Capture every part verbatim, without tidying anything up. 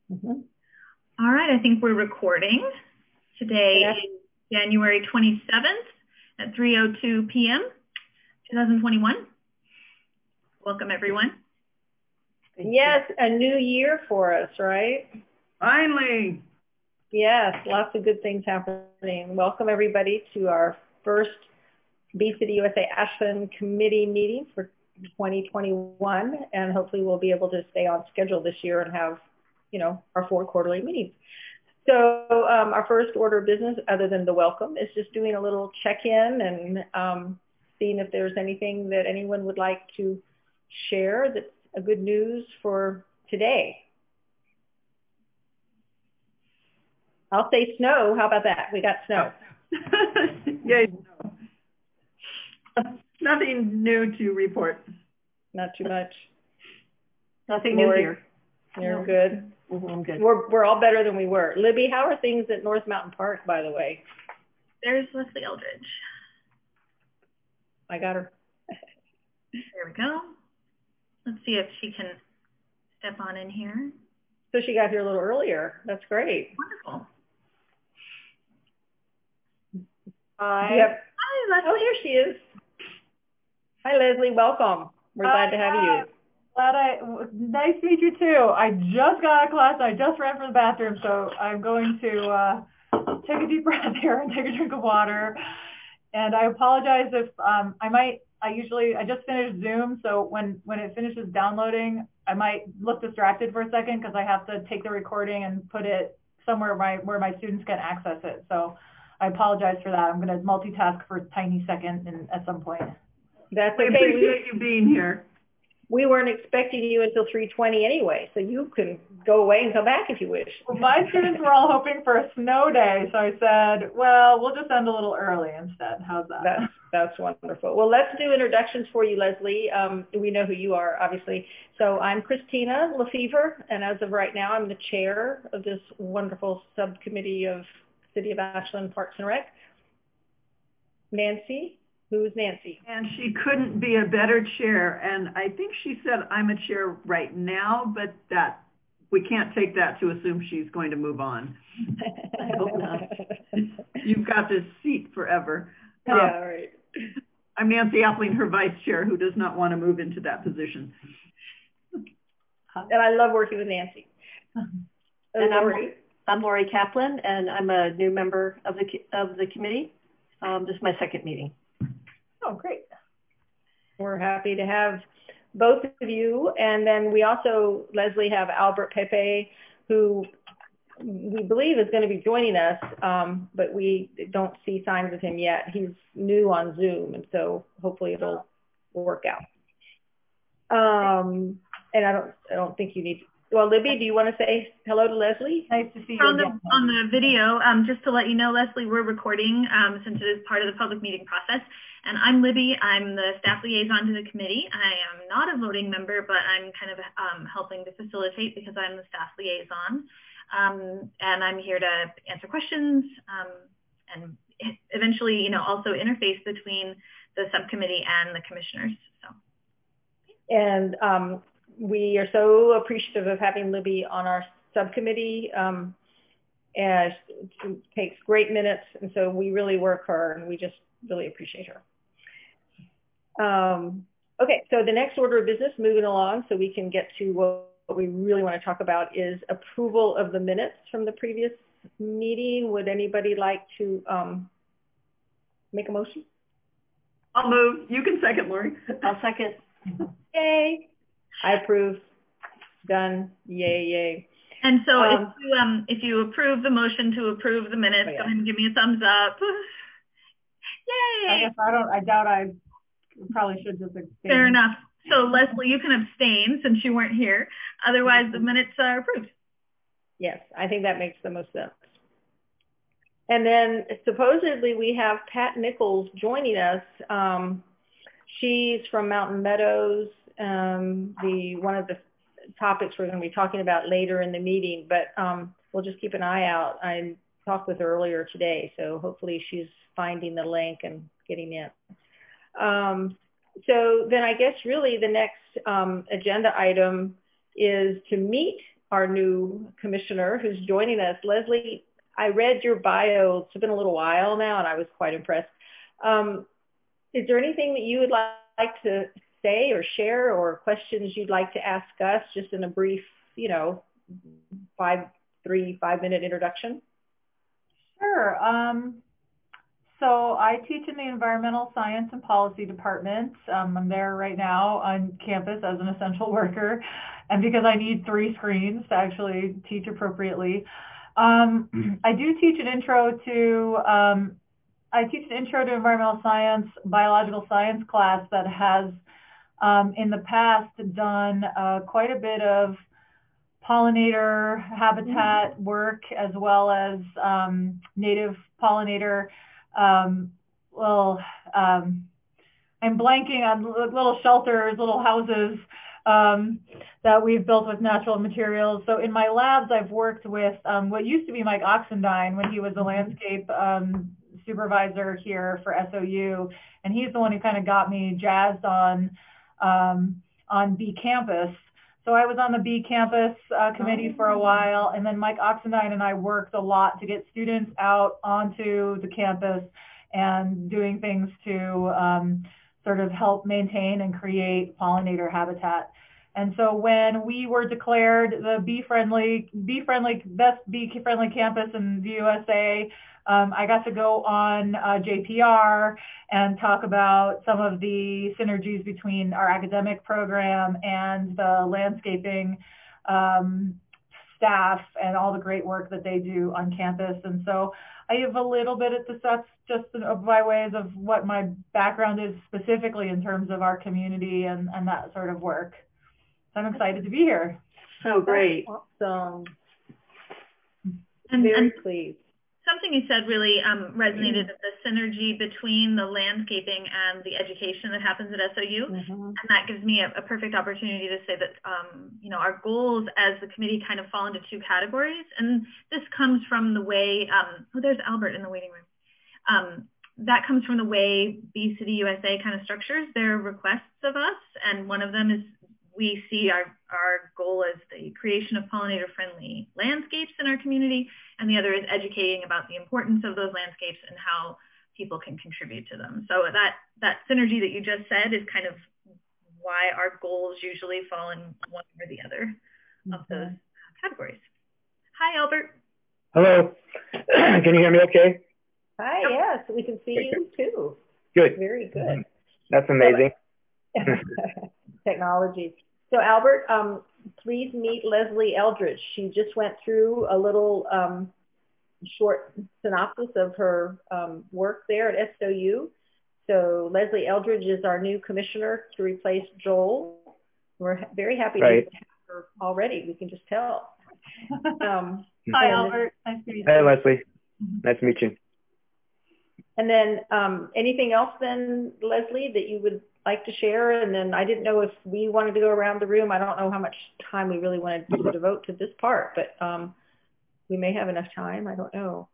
Mm-hmm. All right, I think we're recording. Today is January twenty-seventh at three oh two p m twenty twenty-one. Welcome, everyone. Yes, a new year for us, right? Finally. Yes, lots of good things happening. Welcome, everybody, to our first Bee City U S A Ashland Committee meeting for twenty twenty-one, and hopefully we'll be able to stay on schedule this year and have, you know, our four quarterly meetings. So um, our first order of business, other than the welcome, is just doing a little check-in and um, seeing if there's anything that anyone would like to share that's a good news for today. I'll say snow. How about that? We got snow. Yay, snow. Nothing new to report. Not too much. Nothing Lori, new here. You're no. good. Mm-hmm, I'm good. We're, we're all better than we were. Libby, how are things at North Mountain Park, by the way? There's Leslie Eldridge. I got her. There we go. Let's see if she can step on in here. So she got here a little earlier. That's great. Wonderful. Hi. Have... Hi, Leslie. Oh, here she is. Hi, Leslie. Welcome. We're glad to have you. Glad I, nice to meet you too. I just got out of class. I just ran for the bathroom, so I'm going to uh, take a deep breath here and take a drink of water. And I apologize if um, I might, I usually, I just finished Zoom, so when, when it finishes downloading, I might look distracted for a second because I have to take the recording and put it somewhere my, where my students can access it. So I apologize for that. I'm going to multitask for a tiny second and at some point. That's okay. We appreciate you being here. We weren't expecting you until three twenty anyway, so you can go away and come back if you wish. Well, my students were all hoping for a snow day, so I said, well, we'll just end a little early instead. How's that? That's, that's wonderful. Well, let's do introductions for you, Leslie. Um, we know who you are, obviously. So I'm Christina Lefevre, and as of right now, I'm the chair of this wonderful subcommittee of City of Ashland Parks and Rec. Nancy? Who's Nancy? And she couldn't be a better chair. And I think she said, I'm a chair right now, but that we can't take that to assume she's going to move on. I hope not. You've got this seat forever. Yeah, um, right. I'm Nancy Appling, her vice chair, who does not want to move into that position. And I love working with Nancy. And I'm, I'm Lori Kaplan, and I'm a new member of the of the committee. Um, this is my second meeting. Oh, great. We're happy to have both of you. And then we also, Leslie, have Albert Pepe, who we believe is going to be joining us, um, but we don't see signs of him yet. He's new on Zoom, and so hopefully it'll work out. Um, and I don't, I don't think you need to. Well, Libby, do you want to say hello to Leslie? Nice to see you on again. the on the video. Um, just to let you know, Leslie, we're recording um, since it is part of the public meeting process. And I'm Libby. I'm the staff liaison to the committee. I am not a voting member, but I'm kind of um, helping to facilitate because I'm the staff liaison. Um, and I'm here to answer questions um, and eventually, you know, also interface between the subcommittee and the commissioners. So. And um, we are so appreciative of having Libby on our subcommittee. Um, and she takes great minutes, and so we really work her, and we just really appreciate her. Um, okay, so the next order of business, moving along so we can get to what we really want to talk about, is approval of the minutes from the previous meeting. Would anybody like to um, make a motion? I'll move. You can second, Lori. I'll second. Yay. I approve. Done. Yay, yay. And so um, if, you, um, if you approve the motion to approve the minutes, oh, yeah. Go ahead and give me a thumbs up. Yay. I guess I don't, I doubt I probably should just abstain. Fair enough. So Leslie, you can abstain since you weren't here. Otherwise, the minutes are approved. Yes, I think that makes the most sense. And then supposedly we have Pat Nichols joining us. Um, she's from Mountain Meadows. Um, the one of the topics we're going to be talking about later in the meeting, but um, we'll just keep an eye out. I talked with her earlier today, so hopefully she's finding the link and getting in. Um, so then I guess really the next um, agenda item is to meet our new commissioner who's joining us. Leslie, I read your bio. It's been a little while now, and I was quite impressed. Um, is there anything that you would like, like to say or share, or questions you'd like to ask us, just in a brief, you know, five, three, five minute introduction? Sure. Um, so I teach in the Environmental Science and Policy Department. Um, I'm there right now on campus as an essential worker, and because I need three screens to actually teach appropriately. Um, I do teach an intro to, um, I teach an intro to environmental science, biological science class that has um, in the past done uh, quite a bit of pollinator habitat mm-hmm. work, as well as um, native pollinator. Um, well, um, I'm blanking on little shelters, little houses um, that we've built with natural materials. So in my labs, I've worked with um, what used to be Mike Oxendine when he was the landscape um, supervisor here for S O U, and he's the one who kind of got me jazzed on um, on Bee Campus. So I was on the Bee Campus uh, committee for a while, and then Mike Oxendine and I worked a lot to get students out onto the campus and doing things to um, sort of help maintain and create pollinator habitat. And so when we were declared the bee-friendly, bee-friendly, best bee-friendly campus in the U S A, um, I got to go on uh, J P R and talk about some of the synergies between our academic program and the landscaping um, staff and all the great work that they do on campus. And so I have a little bit at the sets just by ways of what my background is specifically in terms of our community and, and that sort of work. So I'm excited to be here. So great. Awesome. And, Very and pleased. Something you said really um, resonated, mm-hmm. the synergy between the landscaping and the education that happens at S O U. Mm-hmm. And that gives me a, a perfect opportunity to say that, um, you know, our goals as the committee kind of fall into two categories. And this comes from the way, um, oh, there's Albert in the waiting room. Um, that comes from the way Bee City U S A kind of structures their requests of us. And one of them is we see our, our goal as the creation of pollinator-friendly landscapes in our community, and the other is educating about the importance of those landscapes and how people can contribute to them. So that, that synergy that you just said is kind of why our goals usually fall in one or the other of those categories. Hi, Albert. Hello. Can you hear me okay? Hi, yes, we can see you too. Good. Very good. That's amazing. Technology. So Albert, um, please meet Leslie Eldridge. She just went through a little um, short synopsis of her um, work there at S O U. So Leslie Eldridge is our new commissioner to replace Joel. We're ha very happy right. to have her already. We can just tell. Um, Hi, Albert. Nice to meet you. Hi, Leslie. Nice to meet you. And then um, anything else then, Leslie, that you would like to share? And then I didn't know if we wanted to go around the room. I don't know how much time we really wanted to devote to this part, but um, we may have enough time. I don't know.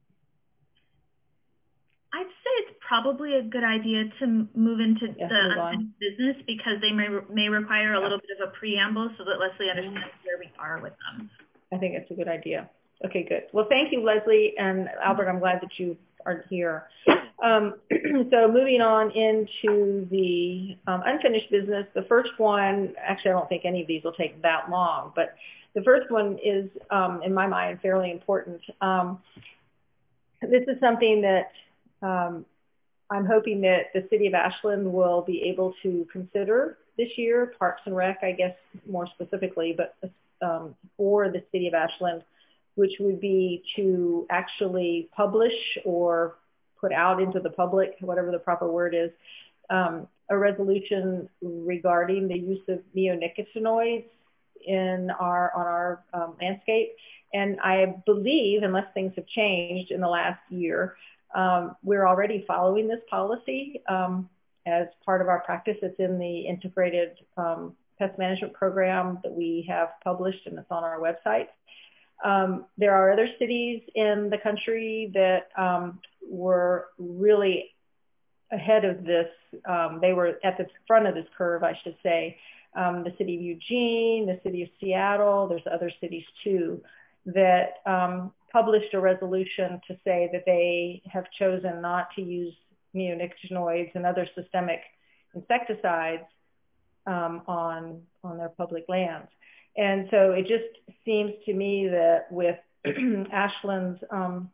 I'd say it's probably a good idea to move into yes, the unfinished business, because they may, may require a yeah. little bit of a preamble so that Leslie understands mm-hmm. where we are with them. I think it's a good idea. Okay, good. Well, thank you, Leslie. And Albert, I'm glad that you are here. Um, so moving on into the um, unfinished business, the first one, actually I don't think any of these will take that long, but the first one is, um, in my mind, fairly important. Um, this is something that um, I'm hoping that the City of Ashland will be able to consider this year, Parks and Rec, I guess more specifically, but um, for the City of Ashland, which would be to actually publish or put out into the public, whatever the proper word is, um, a resolution regarding the use of neonicotinoids in our on our um, landscape. And I believe, unless things have changed in the last year, um, we're already following this policy um, as part of our practice. It's in the integrated um, pest management program that we have published, and it's on our website. Um, there are other cities in the country that um, were really ahead of this. Um, they were at the front of this curve, I should say. um, the city of Eugene, the city of Seattle, there's other cities too, that um, published a resolution to say that they have chosen not to use neonicotinoids and other systemic insecticides um, on, on their public lands. And so it just seems to me that with Ashland's, um,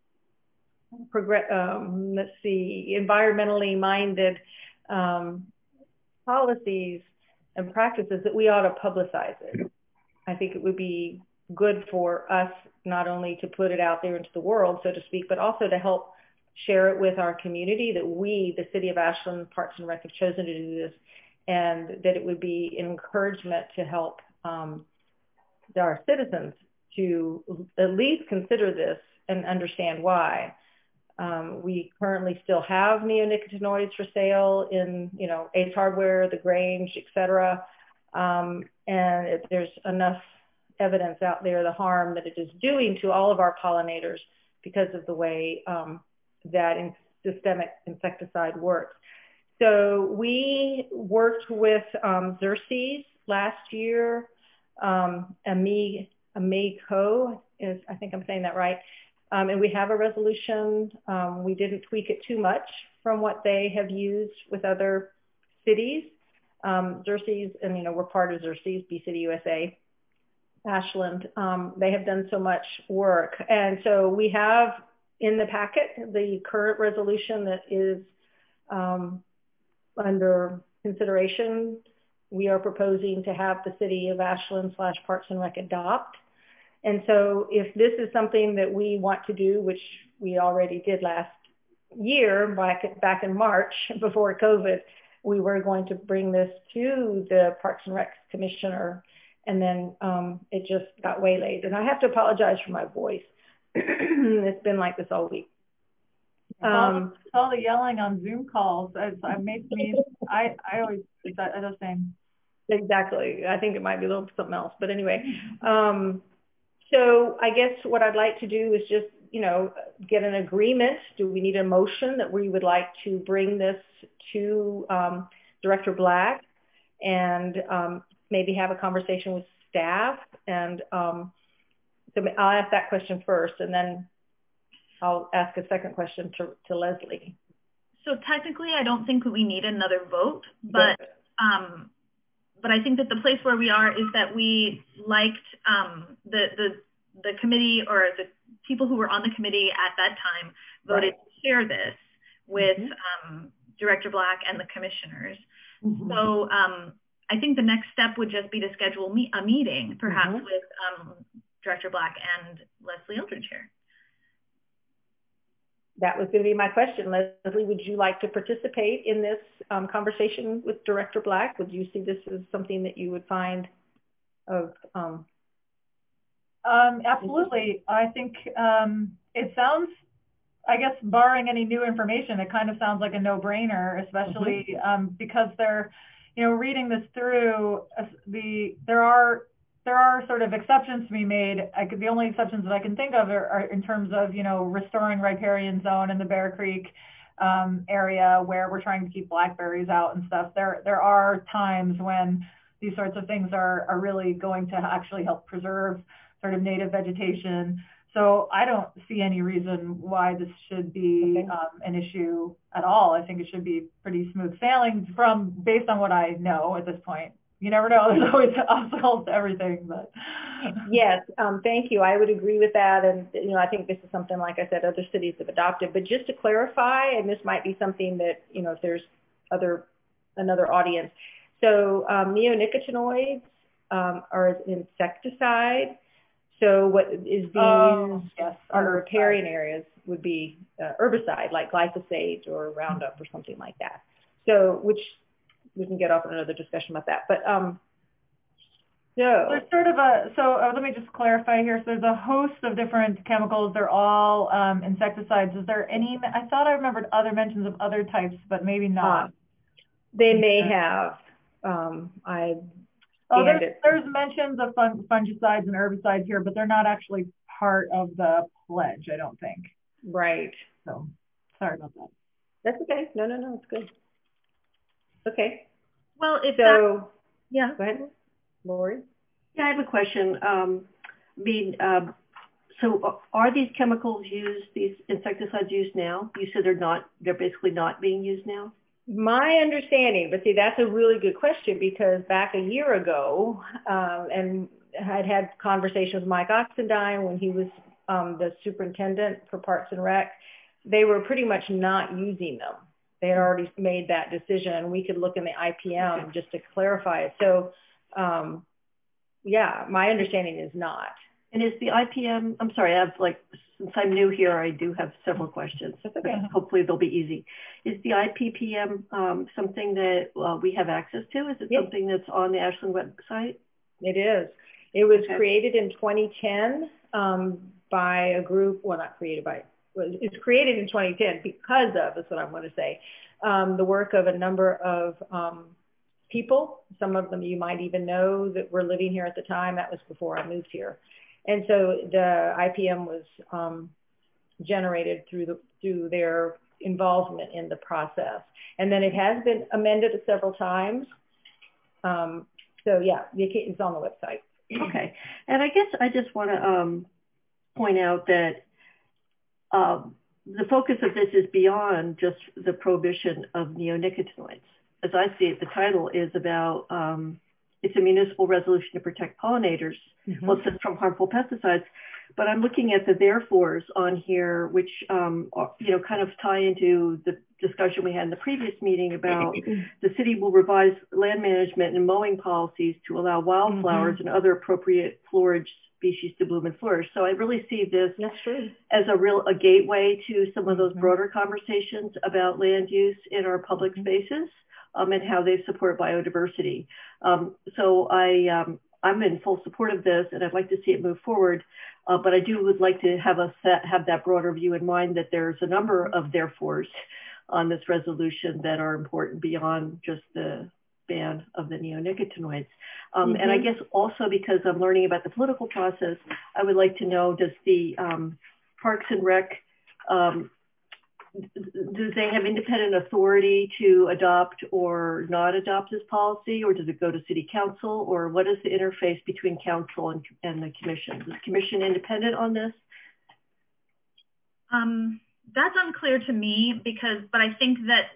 um, let's see, environmentally minded um, policies and practices, that we ought to publicize it. I think it would be good for us not only to put it out there into the world, so to speak, but also to help share it with our community, that we, the City of Ashland, Parks and Rec, have chosen to do this, and that it would be an encouragement to help um, our citizens to at least consider this and understand why. Um, we currently still have neonicotinoids for sale in, you know, Ace Hardware, The Grange, et cetera. Um, and it, there's enough evidence out there, the harm that it is doing to all of our pollinators because of the way um, that in systemic insecticide works. So we worked with um, Xerces last year, um, Ami, Amico, is, I think I'm saying that right. Um, and we have a resolution. Um, we didn't tweak it too much from what they have used with other cities. Um, Xerces, and you know, we're part of Xerces, Bee City U S A, Ashland. Um, they have done so much work. And so we have in the packet the current resolution that is um, under consideration. We are proposing to have the City of Ashland slash Parks and Rec adopt. And so if this is something that we want to do, which we already did last year, back, back in March before COVID, we were going to bring this to the Parks and Rec Commissioner, and then um, it just got waylaid. And I have to apologize for my voice. It's been like this all week. Um, all the yelling on Zoom calls, it, it makes me, I, I always, it's that, it's the same. Exactly. I think it might be a little something else, but anyway. Um, so I guess what I'd like to do is just, you know, get an agreement. Do we need a motion that we would like to bring this to um, Director Black and um, maybe have a conversation with staff? And um, so I'll ask that question first, and then I'll ask a second question to, to Leslie. So technically, I don't think that we need another vote, but um, but I think that the place where we are is that we liked um, the the the committee, or the people who were on the committee at that time voted right. to share this with mm-hmm. um, Director Black and the commissioners. Mm-hmm. So um, I think the next step would just be to schedule me a meeting, perhaps mm-hmm. with um, Director Black and Leslie Eldridge here. That was going to be my question. Leslie, would you like to participate in this um, conversation with Director Black? Would you see this as something that you would find of? Um, um, absolutely. I think um, it sounds, I guess, barring any new information, it kind of sounds like a no-brainer, especially mm-hmm. um, because they're, you know, reading this through, uh, the there are There are sort of exceptions to be made. I could, the only exceptions that I can think of are, are in terms of, you know, restoring riparian zone in the Bear Creek um, area where we're trying to keep blackberries out and stuff. There there are times when these sorts of things are, are really going to actually help preserve sort of native vegetation. So I don't see any reason why this should be okay. um, an issue at all. I think it should be pretty smooth sailing from based on what I know at this point. You never know. There's always obstacles to everything, but yes, um, thank you. I would agree with that, and you know, I think this is something, like I said, other cities have adopted. But just to clarify, and this might be something that, you know, if there's other another audience. So um, neonicotinoids um, are an insecticide. So what is being oh, used yes, on riparian areas would be uh, herbicide, like glyphosate or Roundup or something like that. So which we can get off on another discussion about that. But um, so there's sort of a, so uh, let me just clarify here. So there's a host of different chemicals. They're all um, insecticides. Is there any, I thought I remembered other mentions of other types, but maybe not. Uh, they may have. Um, I Oh, there's, there's mentions of fung fungicides and herbicides here, but they're not actually part of the pledge, I don't think. Right. So sorry about that. That's okay. No, no, no, it's good. Okay. Well, if so, Yeah, go ahead, Lori. Yeah, I have a question. Um, I mean, um, so are these chemicals used, these insecticides used now? You said they're not, they're basically not being used now? My understanding, but see, that's a really good question because back a year ago, um, and I'd had conversations with Mike Oxendine when he was um, the superintendent for Parks and Rec. They were pretty much not using them. They had already made that decision, and we could look in the I P M okay. just to clarify it. So, um, yeah, my understanding is not. And is the I P M, I'm sorry, I have like, since I'm new here, I do have several questions. Okay. Hopefully they'll be easy. Is the I P P M um, something that uh, we have access to? Is it yep. something that's on the Ashland website? It is. It was okay. created in twenty ten um, by a group, well, not created by, it's created in twenty ten because of, is what I'm going to say, um, the work of a number of um, people. Some of them you might even know that were living here at the time. That was before I moved here. And so the I P M was um, generated through the through their involvement in the process. And then it has been amended several times. Um, so yeah, it's on the website. Okay. And I guess I just want to um, point out that um, the focus of this is beyond just the prohibition of neonicotinoids. As I see it, the title is about um, it's a municipal resolution to protect pollinators, mm-hmm. well, it says from harmful pesticides, but I'm looking at the therefores on here, which, um, are, you know, kind of tie into the discussion we had in the previous meeting about the city will revise land management and mowing policies to allow wildflowers mm-hmm. and other appropriate florage species to bloom and flourish. So I really see this That's true. as a real a gateway to some of those mm-hmm. broader conversations about land use in our public mm-hmm. spaces. Um, and how they support biodiversity. Um, so I, um, I'm in full support of this, and I'd like to see it move forward. Uh, but I do would like to have us have that broader view in mind that there's a number of therefores on this resolution that are important beyond just the ban of the neonicotinoids. Um, mm-hmm. And I guess also because I'm learning about the political process, I would like to know, does the um, Parks and Rec um, do they have independent authority to adopt or not adopt this policy, or does it go to city council, or what is the interface between council and, and the commission? Is the commission independent on this? Um, that's unclear to me because, but I think that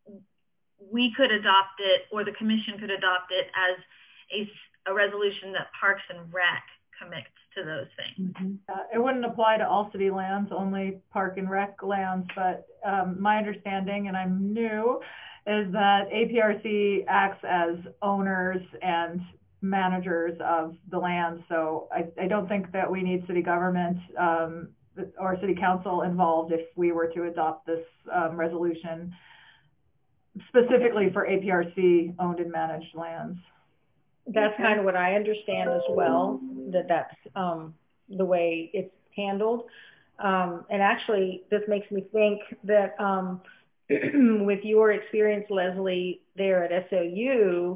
we could adopt it, or the commission could adopt it as a, a resolution that Parks and Rec commits to those things. Mm-hmm. uh, it wouldn't apply to all city lands, only Park and Rec lands, but um, my understanding, and I'm new, is that A P R C acts as owners and managers of the land. So I, I don't think that we need city government um, or city council involved if we were to adopt this um, resolution specifically for A P R C owned and managed lands. That's kind of what I understand as well, that that's um, the way it's handled. Um, and actually, this makes me think that um, with your experience, Leslie, there at S O U,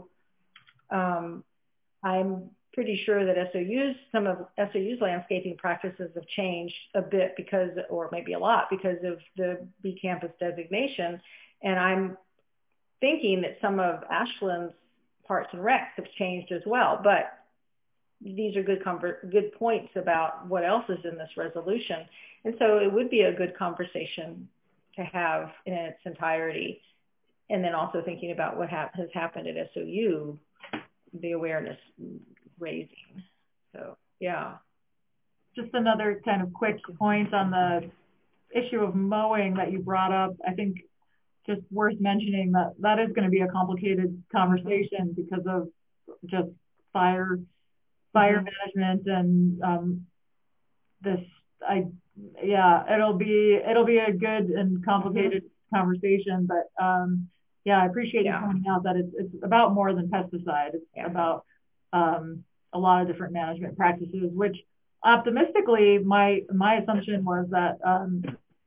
um, I'm pretty sure that S O U's, some of S O U's landscaping practices have changed a bit because, or maybe a lot, because of the B campus designation. And I'm thinking that some of Ashland's Parks and Recs have changed as well, but these are good good points about what else is in this resolution. And so it would be a good conversation to have in its entirety. And then also thinking about what ha has happened at S O U, the awareness raising. So, yeah. Just another kind of quick point on the issue of mowing that you brought up. I think just worth mentioning that that is going to be a complicated conversation because of just fire, fire mm-hmm. management and um, this. I yeah, it'll be it'll be a good and complicated mm-hmm. conversation. But um, yeah, I appreciate yeah. you pointing out that it's it's about more than pesticide. It's yeah. about um, a lot of different management practices. Which optimistically, my my assumption was that. Um,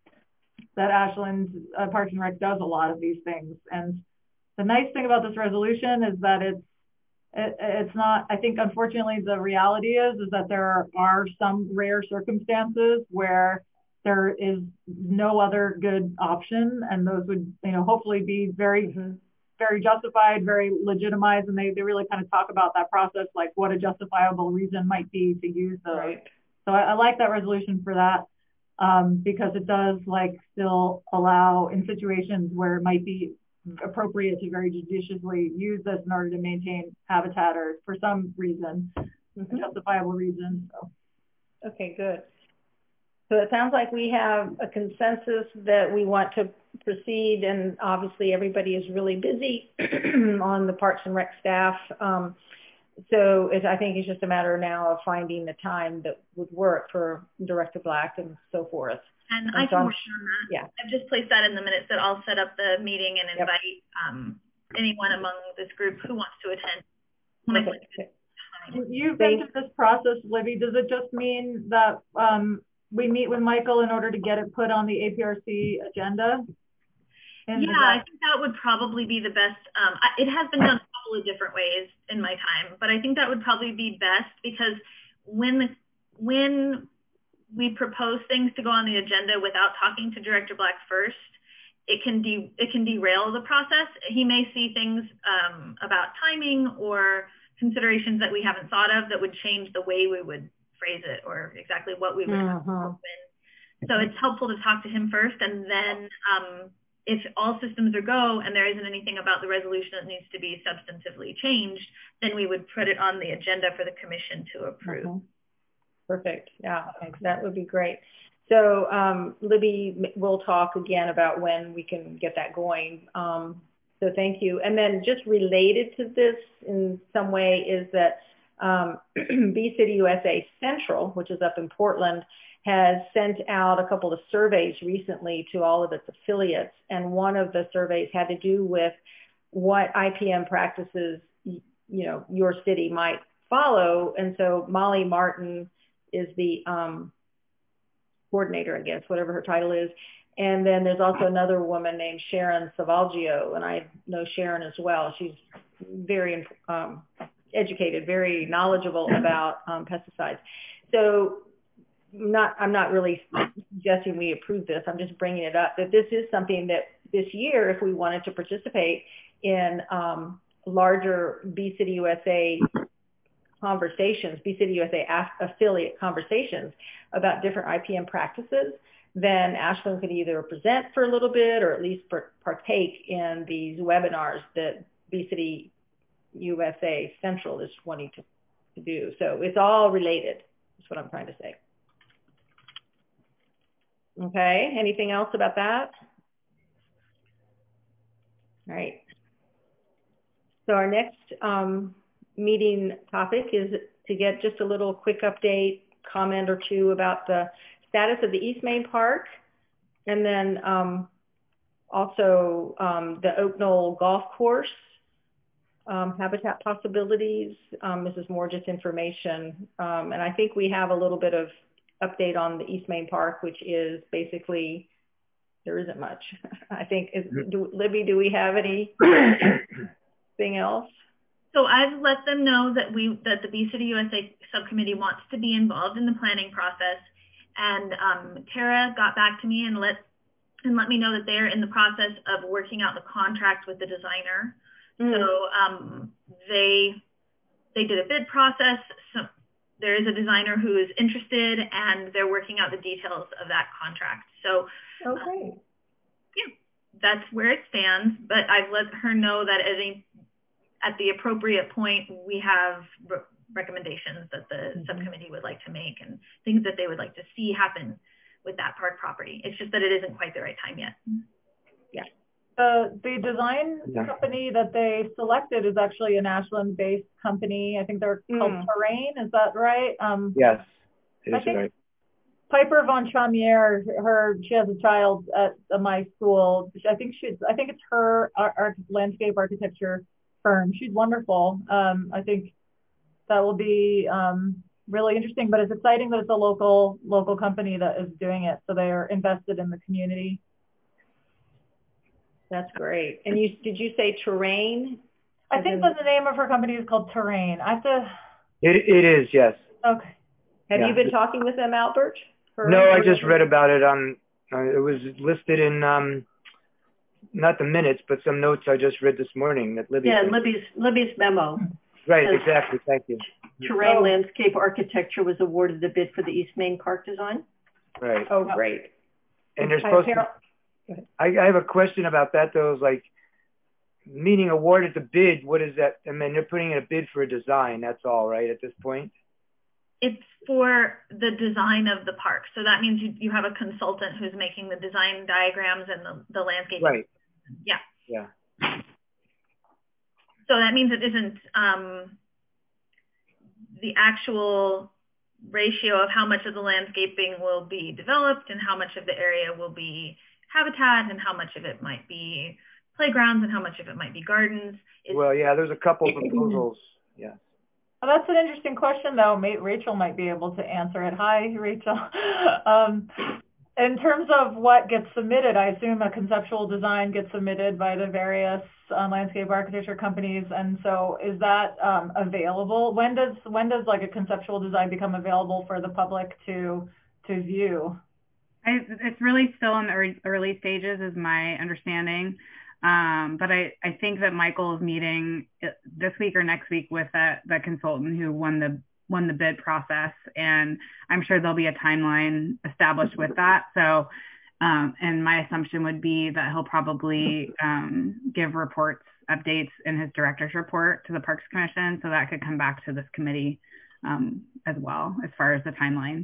that Ashland uh, Parks and Rec does a lot of these things. And the nice thing about this resolution is that it's, it, it's not, I think unfortunately the reality is, is that there are, are some rare circumstances where there is no other good option. And those would, you know, hopefully be very mm-hmm. very justified, very legitimized, and they, they really kind of talk about that process, like what a justifiable reason might be to use those. Right. So I, I like that resolution for that, um, because it does like still allow in situations where it might be appropriate to very judiciously use this in order to maintain habitat or for some reason, mm-hmm. a justifiable reason. So. Okay, good. So it sounds like we have a consensus that we want to proceed, and obviously everybody is really busy on the Parks and Rec staff. Um, so it, I think it's just a matter now of finding the time that would work for Director Black and so forth. And, and I so can work on that. Yeah. I've just placed that in the minutes that I'll set up the meeting and invite yep. um, anyone among this group who wants to attend. Okay. You've been through this process, Libby. Does it just mean that um, we meet with Michael in order to get it put on the A P R C agenda? And yeah, that... I think that would probably be the best. Um, I, it has been done a couple of different ways in my time, but I think that would probably be best because when the when we propose things to go on the agenda without talking to Director Black first, it can de it can derail the process. He may see things um, about timing or considerations that we haven't thought of that would change the way we would phrase it or exactly what we would uh-huh. open. So it's helpful to talk to him first, and then um, if all systems are go and there isn't anything about the resolution that needs to be substantively changed, then we would put it on the agenda for the commission to approve. Uh-huh. Perfect. Yeah, that would be great. So um, Libby, we'll talk again about when we can get that going. Um, So thank you. And then just related to this in some way is that um, B-City U S A Central, which is up in Portland, has sent out a couple of surveys recently to all of its affiliates. And one of the surveys had to do with what I P M practices, you know, your city might follow. And so Molly Martin is the um, coordinator, I guess, whatever her title is. And then there's also another woman named Sharon Savalgio, and I know Sharon as well. She's very um, educated, very knowledgeable about um, pesticides. So not, I'm not really suggesting we approve this. I'm just bringing it up that this is something that this year, if we wanted to participate in um, larger B-City U S A conversations, B-City U S A affiliate conversations about different I P M practices, then Ashland could either present for a little bit or at least partake in these webinars that B-City U S A Central is wanting to, to do. So it's all related, is what I'm trying to say. Okay, anything else about that? All right. So our next um, meeting topic is to get just a little quick update, comment or two about the status of the East Main Park, and then um, also um, the Oak Knoll Golf Course, um, habitat possibilities. Um, this is more just information. Um, and I think we have a little bit of update on the East Main Park, which is basically, there isn't much. I think, is, do, Libby, do we have anything else? So I've let them know that we that the B-City U S A subcommittee wants to be involved in the planning process. And um, Tara got back to me and let and let me know that they're in the process of working out the contract with the designer. Mm. So um, they they did a bid process. So there is a designer who is interested, and they're working out the details of that contract. So okay, um, yeah, that's where it stands. But I've let her know that at a, at the appropriate point, we have re recommendations that the mm-hmm. subcommittee would like to make and things that they would like to see happen with that park property. It's just that it isn't quite the right time yet. Yeah. Uh, the design yeah. company that they selected is actually an Ashland-based company. I think they're mm. called Terrain. Is that right? Um, yes, it is I think right. Piper von Chaumier, her, she has a child at uh, my school. I think she's, I think it's her our, our landscape architecture firm. She's wonderful. Um, I think that will be um, really interesting, but it's exciting that it's a local local company that is doing it. So they are invested in the community. That's great. And you did you say Terrain? I think in... that the name of her company is called Terrain. I have to. It it is, yes. Okay. Have yeah. you been talking with them, Albert? No, I just read about it on. Uh, it was listed in um, not the minutes, but some notes I just read this morning that Libby. Yeah, sent. Libby's Libby's memo. Right, says, exactly. Thank you. Terrain Oh. landscape architecture was awarded the bid for the East Main Park design. Right. Oh, great. And they're supposed to. I, I have a question about that though. Is like, meaning awarded the bid. What is that? I mean, they're putting in a bid for a design. That's all, right? At this point. It's for the design of the park. So that means you, you have a consultant who's making the design diagrams and the, the landscape. Right. Yeah. Yeah. So that means it isn't um, the actual ratio of how much of the landscaping will be developed and how much of the area will be habitat and how much of it might be playgrounds and how much of it might be gardens. It's, well, yeah, there's a couple proposals. Yeah. Well, that's an interesting question, though. Rachel might be able to answer it. Hi, Rachel. um, in terms of what gets submitted, I assume a conceptual design gets submitted by the various uh, landscape architecture companies, and so is that um, available? When does when does like a conceptual design become available for the public to to view? I, it's really still in the early, early stages, is my understanding. Um, but I, I think that Michael is meeting this week or next week with the, the consultant who won the won the bid process, and I'm sure there'll be a timeline established with that. So, um, and my assumption would be that he'll probably um, give reports, updates in his director's report to the Parks Commission, so that could come back to this committee um, as well as far as the timeline.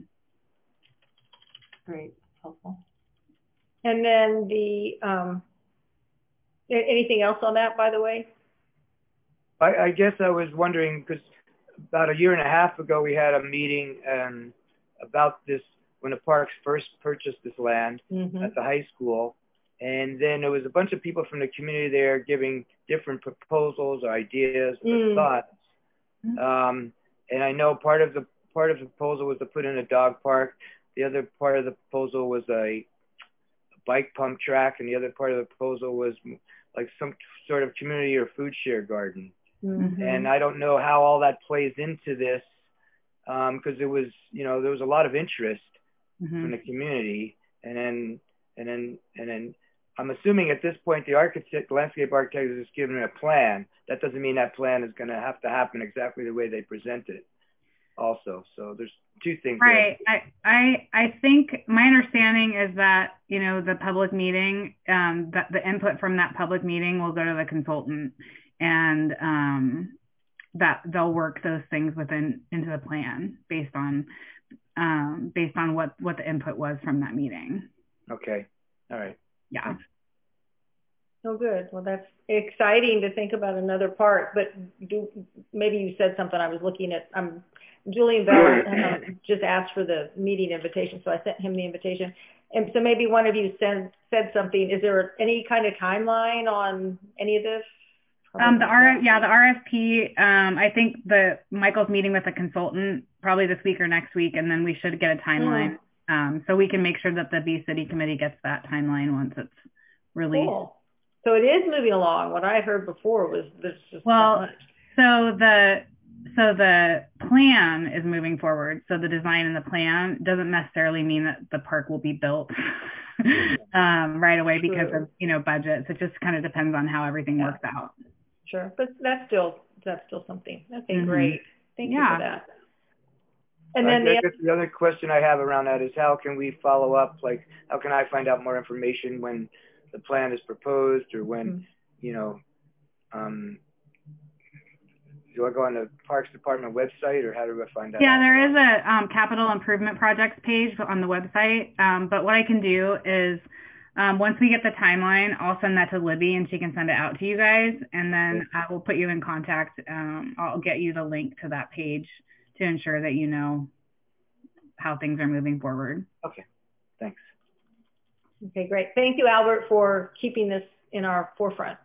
Great, helpful. And then the um, anything else on that, by the way? I, I guess I was wondering, because about a year and a half ago, we had a meeting um, about this when the parks first purchased this land mm-hmm. at the high school. And then there was a bunch of people from the community there giving different proposals or ideas or mm. thoughts. Mm-hmm. Um, and I know part of the part of the proposal was to put in a dog park. The other part of the proposal was a bike pump track, and the other part of the proposal was like some sort of community or food share garden. Mm-hmm. And I don't know how all that plays into this, because um, it was, you know, there was a lot of interest mm-hmm. from the community, and then and then and then I'm assuming at this point the architect, landscape architect, is just giving a plan. That doesn't mean that plan is going to have to happen exactly the way they present it. Also, so there's two things. Right. I, I I think my understanding is that, you know, the public meeting, um, that the input from that public meeting will go to the consultant, and um, that they'll work those things within into the plan based on um, based on what what the input was from that meeting. Okay. All right. Yeah. Oh, good. Well, that's exciting to think about another part. But do maybe you said something. I was looking at. I'm. Julian Bell um, just asked for the meeting invitation, so I sent him the invitation. And so maybe one of you send, said something. Is there any kind of timeline on any of this? Um, the R, yeah, the R F P. Um, I think the Michael's meeting with a consultant probably this week or next week, and then we should get a timeline. Mm. Um, so we can make sure that the Bee City Committee gets that timeline once it's released. Cool. So it is moving along. What I heard before was there's just well, so much. so the. So the plan is moving forward. So the design and the plan doesn't necessarily mean that the park will be built um, right away because True. of, you know, budgets. It just kind of depends on how everything yeah. works out. Sure. But that's still, that's still something. Okay, mm-hmm. great. Thank yeah. you for that. And then I the, the other question I have around that is how can we follow up? Like, how can I find out more information when the plan is proposed or when, mm-hmm. you know, um, do I go on the Parks Department website, or how do I find out? Yeah, there is a um, capital improvement projects page on the website. Um, but what I can do is um, once we get the timeline, I'll send that to Libby, and she can send it out to you guys. And then I will put you in contact. Um, I'll get you the link to that page to ensure that you know how things are moving forward. Okay, thanks. Okay, great. Thank you, Albert, for keeping this in our forefront.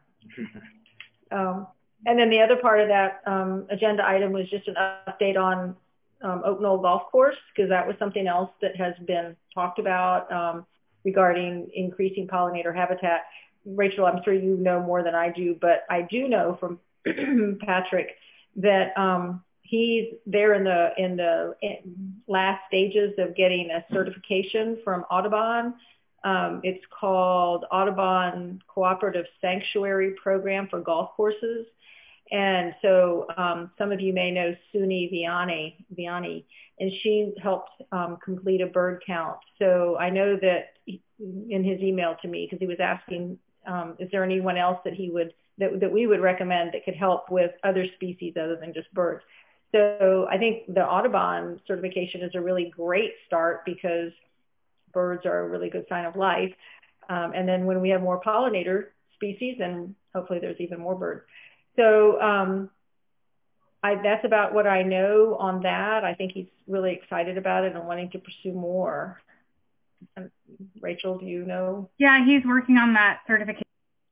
um, And then the other part of that um, agenda item was just an update on um, Oak Knoll Golf Course, because that was something else that has been talked about um, regarding increasing pollinator habitat. Rachel, I'm sure you know more than I do, but I do know from Patrick that um, he's there in the in the last stages of getting a certification from Audubon Um, it's called Audubon Cooperative Sanctuary Program for Golf Courses. And so um, some of you may know Suni Vianney, Vianney, and she helped um, complete a bird count. So I know that he, in his email to me, because he was asking, um, is there anyone else that he would that, that we would recommend that could help with other species other than just birds? So I think the Audubon certification is a really great start because birds are a really good sign of life. Um, and then when we have more pollinator species, then hopefully there's even more birds. So um, I, that's about what I know on that. I think he's really excited about it and wanting to pursue more. And Rachel, do you know? Yeah, he's working on that certification.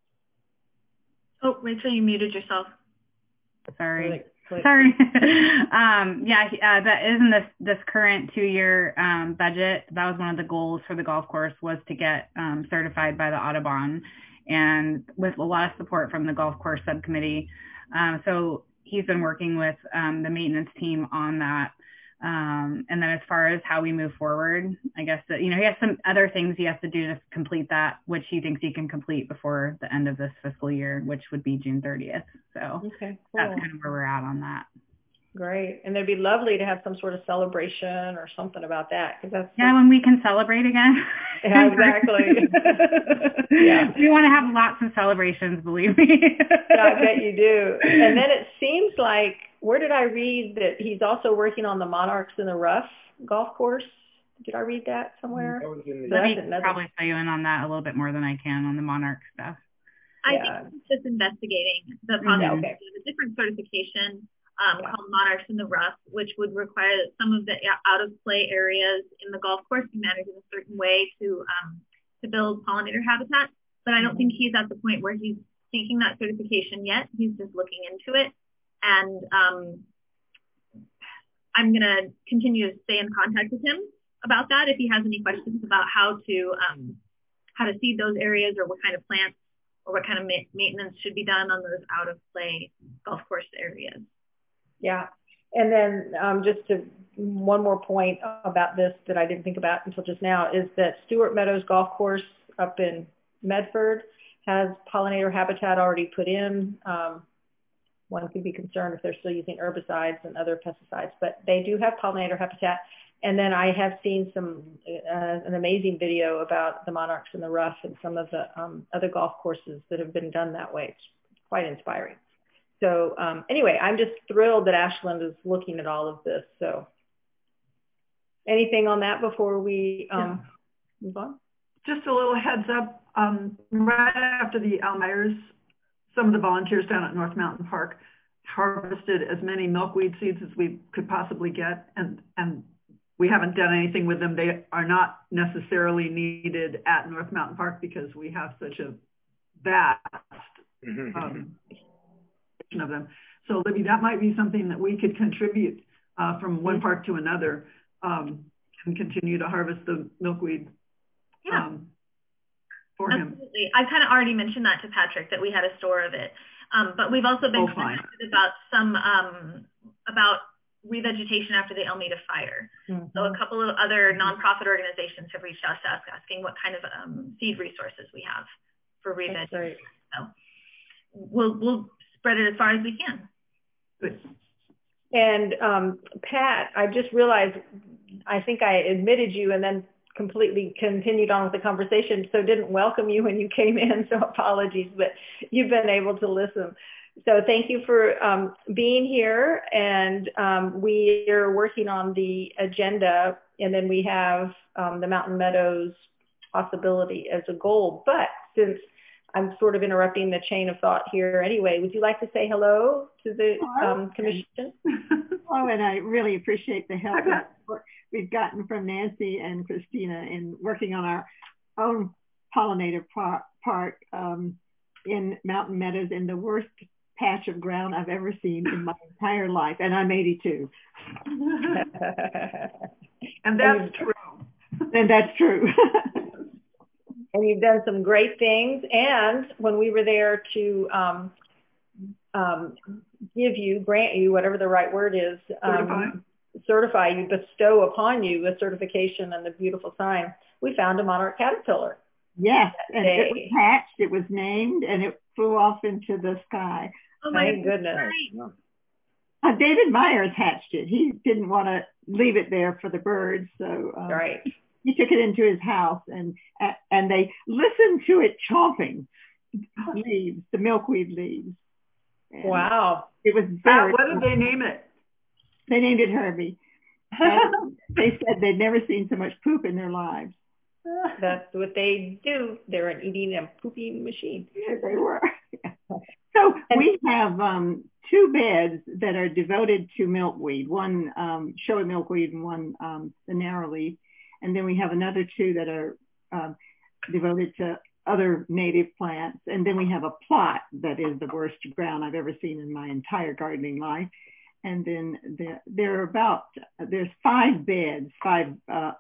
Oh, Rachel, you muted yourself. Sorry. Click, click. Sorry. um, yeah, uh, that is in this, this current two-year um, budget. That was one of the goals for the golf course, was to get um, certified by the Audubon, and with a lot of support from the golf course subcommittee. Um, so he's been working with um, the maintenance team on that. Um, and then as far as how we move forward, I guess that, you know, he has some other things he has to do to complete that, which he thinks he can complete before the end of this fiscal year, which would be June thirtieth. So okay, cool. That's kind of where we're at on that. Great. And it'd be lovely to have some sort of celebration or something about that. Cause that's yeah, when we can celebrate again. Yeah, exactly. Yeah. We want to have lots of celebrations, believe me. Yeah, I bet you do. And then it seems like, where did I read that he's also working on the Monarchs in the Rough golf course? Did I read that somewhere? That was in the- Let me probably fill you in on that a little bit more than I can on the Monarch stuff. I Yeah. think it's just investigating the process. Yeah, okay. There's a different certification um, Yeah. called Monarchs in the Rough, which would require that some of the out-of-play areas in the golf course be managed in a certain way to um, to build pollinator habitat. But I don't think he's at the point where he's seeking that certification yet. He's just looking into it. And um, I'm going to continue to stay in contact with him about that if he has any questions about how to um, how to seed those areas, or what kind of plants or what kind of ma maintenance should be done on those out-of-play golf course areas. Yeah. And then um, just to one more point about this that I didn't think about until just now is that Stewart Meadows Golf Course up in Medford has pollinator habitat already put in. Um, one could be concerned if they're still using herbicides and other pesticides, but they do have pollinator habitat. And then I have seen some uh, an amazing video about the Monarchs in the Rough and some of the um, other golf courses that have been done that way. It's quite inspiring. So um, anyway, I'm just thrilled that Ashland is looking at all of this. So anything on that before we um, yeah. move on? Just a little heads up. Um, right after the Almeyers, some of the volunteers down at North Mountain Park harvested as many milkweed seeds as we could possibly get, and and we haven't done anything with them. They are not necessarily needed at North Mountain Park because we have such a vast um, of them. So Libby, that might be something that we could contribute uh, from one park to another, um, and continue to harvest the milkweed yeah. um, for Absolutely. him. I kind of already mentioned that to Patrick, that we had a store of it. Um, but we've also been oh, contacted about some, um, about revegetation after the Alameda fire. Mm-hmm. So a couple of other nonprofit organizations have reached out to us asking what kind of um, seed resources we have for revegetation. So we'll, we'll spread it as far as we can. Good. And um, Pat, I just realized, I think I admitted you and then completely continued on with the conversation, so didn't welcome you when you came in, so apologies, but you've been able to listen. So thank you for um, being here, and um, we are working on the agenda, and then we have um, the Mountain Meadows possibility as a goal. But since I'm sort of interrupting the chain of thought here anyway, would you like to say hello to the um, commission? Oh, and I really appreciate the help we've gotten from Nancy and Christina in working on our own pollinator par park um, in Mountain Meadows, in the worst patch of ground I've ever seen in my entire life, and I'm eighty-two. And that's true. And that's true. And you've done some great things. And when we were there to um, um, give you, grant you, whatever the right word is, um, certify. certify you, bestow upon you a certification and the beautiful sign, we found a monarch caterpillar. Yes, and day. It was hatched, it was named, and it flew off into the sky. Oh my Thank goodness. Uh, David Myers hatched it. He didn't want to leave it there for the birds, so um, right. he took it into his house, and and they listened to it chomping leaves, the milkweed leaves. And wow. It was very. Uh, what did they name it? They named it Herbie. And they said they'd never seen so much poop in their lives. That's what they do. They're an eating and pooping machine. Yeah, they were. So we have um, two beds that are devoted to milkweed, one um, showy milkweed and one um, the narrowleaf. And then we have another two that are um, devoted to other native plants. And then we have a plot that is the worst ground I've ever seen in my entire gardening life. And then there, there are about, there's five beds, five uh,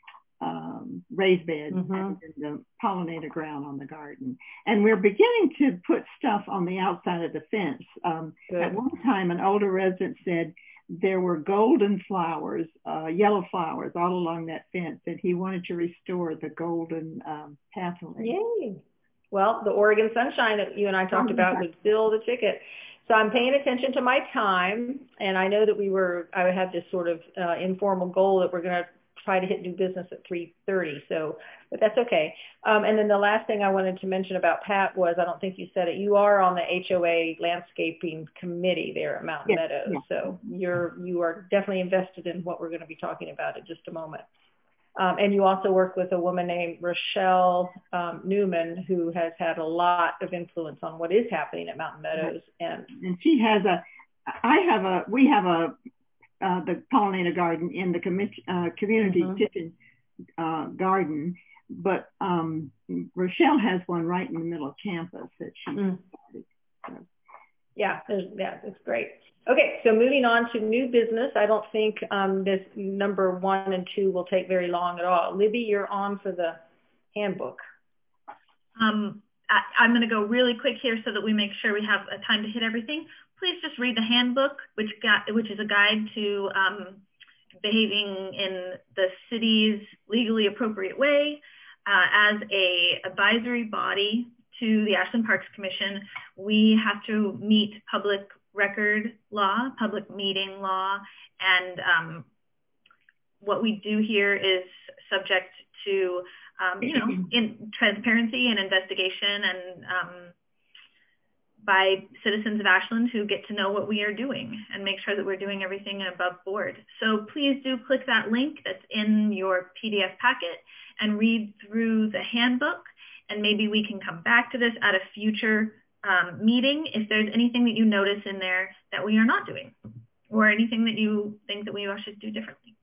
um, raised beds mm-hmm. in the pollinator ground on the garden. And we're beginning to put stuff on the outside of the fence. Um, at one time, an older resident said there were golden flowers, uh, yellow flowers all along that fence, and he wanted to restore the golden um, pathway. Yay. Well, the Oregon sunshine that you and I talked about would fill the ticket. So I'm paying attention to my time, and I know that we were, I had this sort of uh, informal goal that we're going to try to hit new business at three thirty, so, but that's okay. Um, and then the last thing I wanted to mention about Pat was, I don't think you said it, you are on the H O A landscaping committee there at Mountain yes, Meadows, yes. so you're, you are definitely invested in what we're going to be talking about in just a moment. Um, and you also work with a woman named Rochelle um, Newman, who has had a lot of influence on what is happening at Mountain Meadows. And and she has a, I have a, we have a, uh, the pollinator garden in the com- uh, community mm-hmm. kitchen uh, garden, but um, Rochelle has one right in the middle of campus that she mm. started. So. Yeah, yeah, it's great. Okay, so moving on to new business. I don't think um, this number one and two will take very long at all. Libby, you're on for the handbook. Um, I, I'm going to go really quick here so that we make sure we have a time to hit everything. Please just read the handbook, which got, which is a guide to um, behaving in the city's legally appropriate way. Uh, as a advisory body to the Ashland Parks Commission, we have to meet public record law, public meeting law, and um, what we do here is subject to, um, you know, in transparency and investigation and um, by citizens of Ashland who get to know what we are doing and make sure that we're doing everything above board. So please do click that link that's in your P D F packet and read through the handbook, and maybe we can come back to this at a future Um, meeting if there's anything that you notice in there that we are not doing or anything that you think that we should do differently.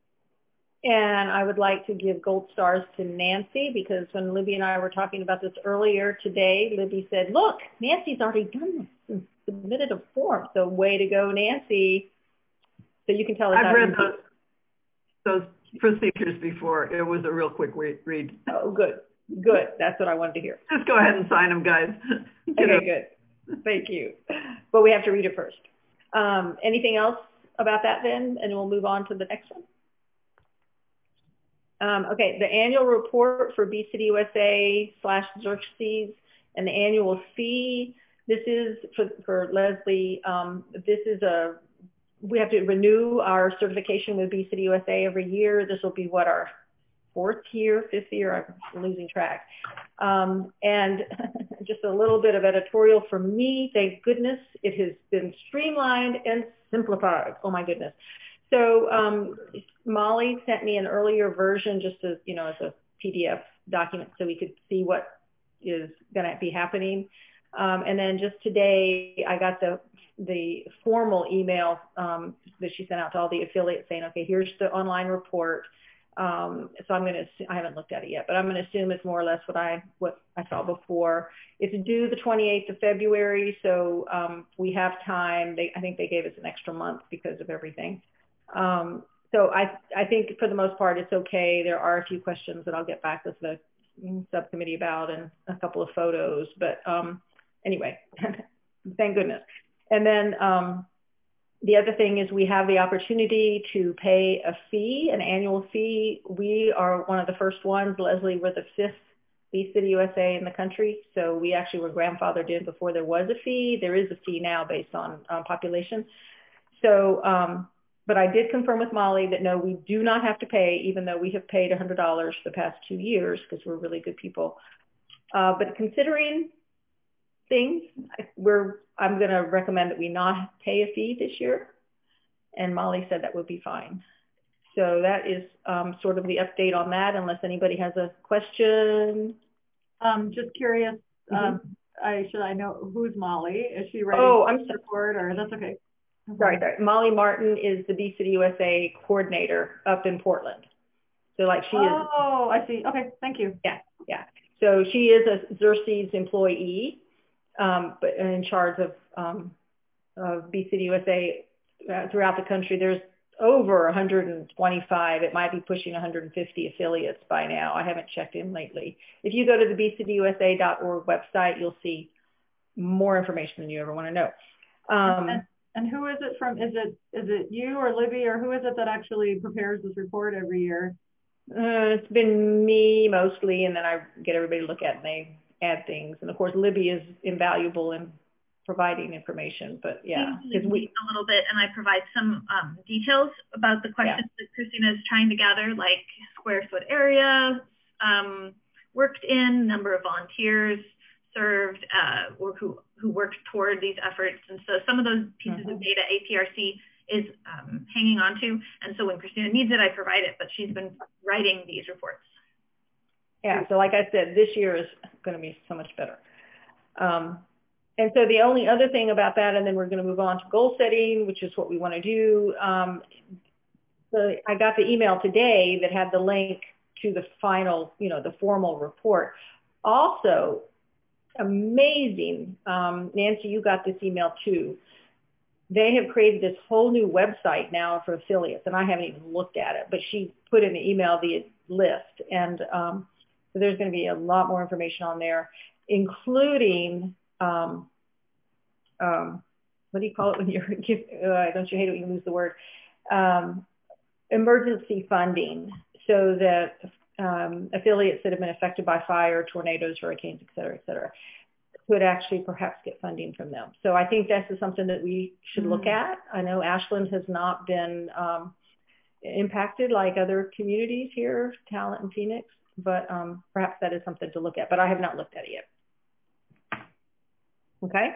And I would like to give gold stars to Nancy, because when Libby and I were talking about this earlier today, Libby said, look, Nancy's already done this and submitted a form. So way to go, Nancy. So you can tell us. I've read those, those procedures before. It was a real quick read. Oh, good. Good. That's what I wanted to hear. Just go ahead and sign them, guys. Okay, good. Thank you. But we have to read it first. Um, anything else about that then? And we'll move on to the next one. Um, okay, the annual report for Bee City U S A slash Xerxes and the annual fee. This is for, for Leslie. Um, this is a, we have to renew our certification with Bee City U S A every year. This will be what, our fourth year, fifth year, I'm losing track. Um, and just a little bit of editorial from me. Thank goodness it has been streamlined and simplified. Oh my goodness. So um, Molly sent me an earlier version just as, you know, as a P D F document so we could see what is going to be happening. Um, and then just today I got the the formal email um, that she sent out to all the affiliates saying, okay, here's the online report. Um, so I'm going to, I haven't looked at it yet, but I'm going to assume it's more or less what I, what I saw before. It's due the twenty-eighth of February. So um, we have time. They, I think they gave us an extra month because of everything. Um, so I, I think for the most part, it's okay. There are a few questions that I'll get back with the subcommittee about and a couple of photos, but um, anyway, thank goodness. And then um, the other thing is we have the opportunity to pay a fee, an annual fee. We are one of the first ones. Leslie, we're the fifth Bee City U S A in the country. So we actually were grandfathered in before there was a fee. There is a fee now based on um, population. So, um, but I did confirm with Molly that no, we do not have to pay, even though we have paid one hundred dollars for the past two years because we're really good people. Uh, but considering things, we're, I'm going to recommend that we not pay a fee this year. And Molly said that would be fine. So that is um, sort of the update on that, unless anybody has a question. Um, just curious, Mm-hmm. um, I should I know who's Molly? Is she ready oh, to I'm report, or that's okay? Sorry, sorry. Molly Martin is the Bee City U S A coordinator up in Portland. So like she oh, is. Oh, I see. Okay, thank you. Yeah, yeah. So she is a Xerces employee, um, but in charge of, um, of Bee City U S A uh, throughout the country. There's over one hundred twenty-five. It might be pushing one hundred fifty affiliates by now. I haven't checked in lately. If you go to the bee city u s a dot org website, you'll see more information than you ever want to know. Um, and, and who is it from? Is it is it you or Libby, or who is it that actually prepares this report every year? Uh, it's been me mostly, and then I get everybody to look at it and they add things. And of course, Libby is invaluable in providing information, but yeah. Because we a little bit, and I provide some um, details about the questions yeah. that Christina is trying to gather, like square foot area um, worked in, number of volunteers served, uh, or who who worked toward these efforts. And so some of those pieces mm-hmm. of data A P R C is um, hanging on to. And so when Christina needs it, I provide it, but she's been writing these reports. Yeah, so like I said, this year is going to be so much better. Um, and so the only other thing about that, and then we're going to move on to goal setting, which is what we want to do. Um, so I got the email today that had the link to the final, you know, the formal report. Also, amazing, um, Nancy, you got this email too. They have created this whole new website now for affiliates, and I haven't even looked at it, but she put in the email the list, and um, so there's going to be a lot more information on there, including, um, um, what do you call it when you're, uh, don't you hate it when you lose the word, um, emergency funding, so that um, affiliates that have been affected by fire, tornadoes, hurricanes, et cetera, et cetera, could actually perhaps get funding from them. So I think this is something that we should look at. I know Ashland has not been um, impacted like other communities here, Talent and Phoenix, but um, perhaps that is something to look at, but I have not looked at it yet. Okay.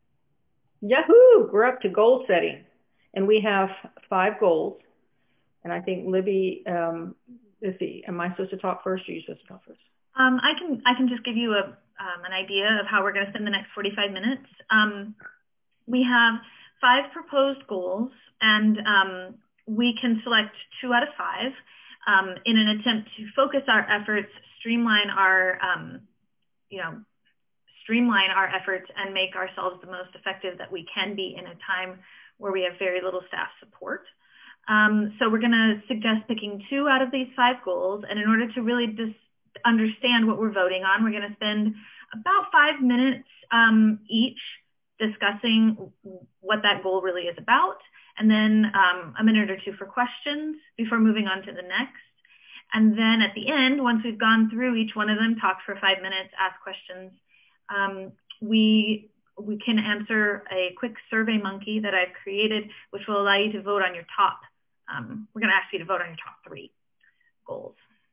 Yahoo! We're up to goal setting, and we have five goals. And I think Libby, um, let's see, am I supposed to talk first, or are you supposed to talk first? Um, I can I can just give you a um, an idea of how we're going to spend the next forty-five minutes. Um, we have five proposed goals, and um, we can select two out of five um, in an attempt to focus our efforts, streamline our um, you know streamline our efforts, and make ourselves the most effective that we can be in a time where we have very little staff support. Um, so we're going to suggest picking two out of these five goals, and in order to really dis understand what we're voting on, we're going to spend about five minutes um, each discussing what that goal really is about, and then um, a minute or two for questions before moving on to the next. And then at the end, once we've gone through each one of them, talk for five minutes, ask questions, um, we we can answer a quick Survey Monkey that I've created, which will allow you to vote on your top. Um, we're going to ask you to vote on your top three goals.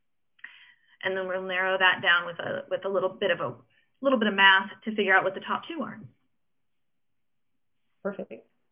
And then we'll narrow that down with a with a little bit of a little bit of math to figure out what the top two are. Perfect.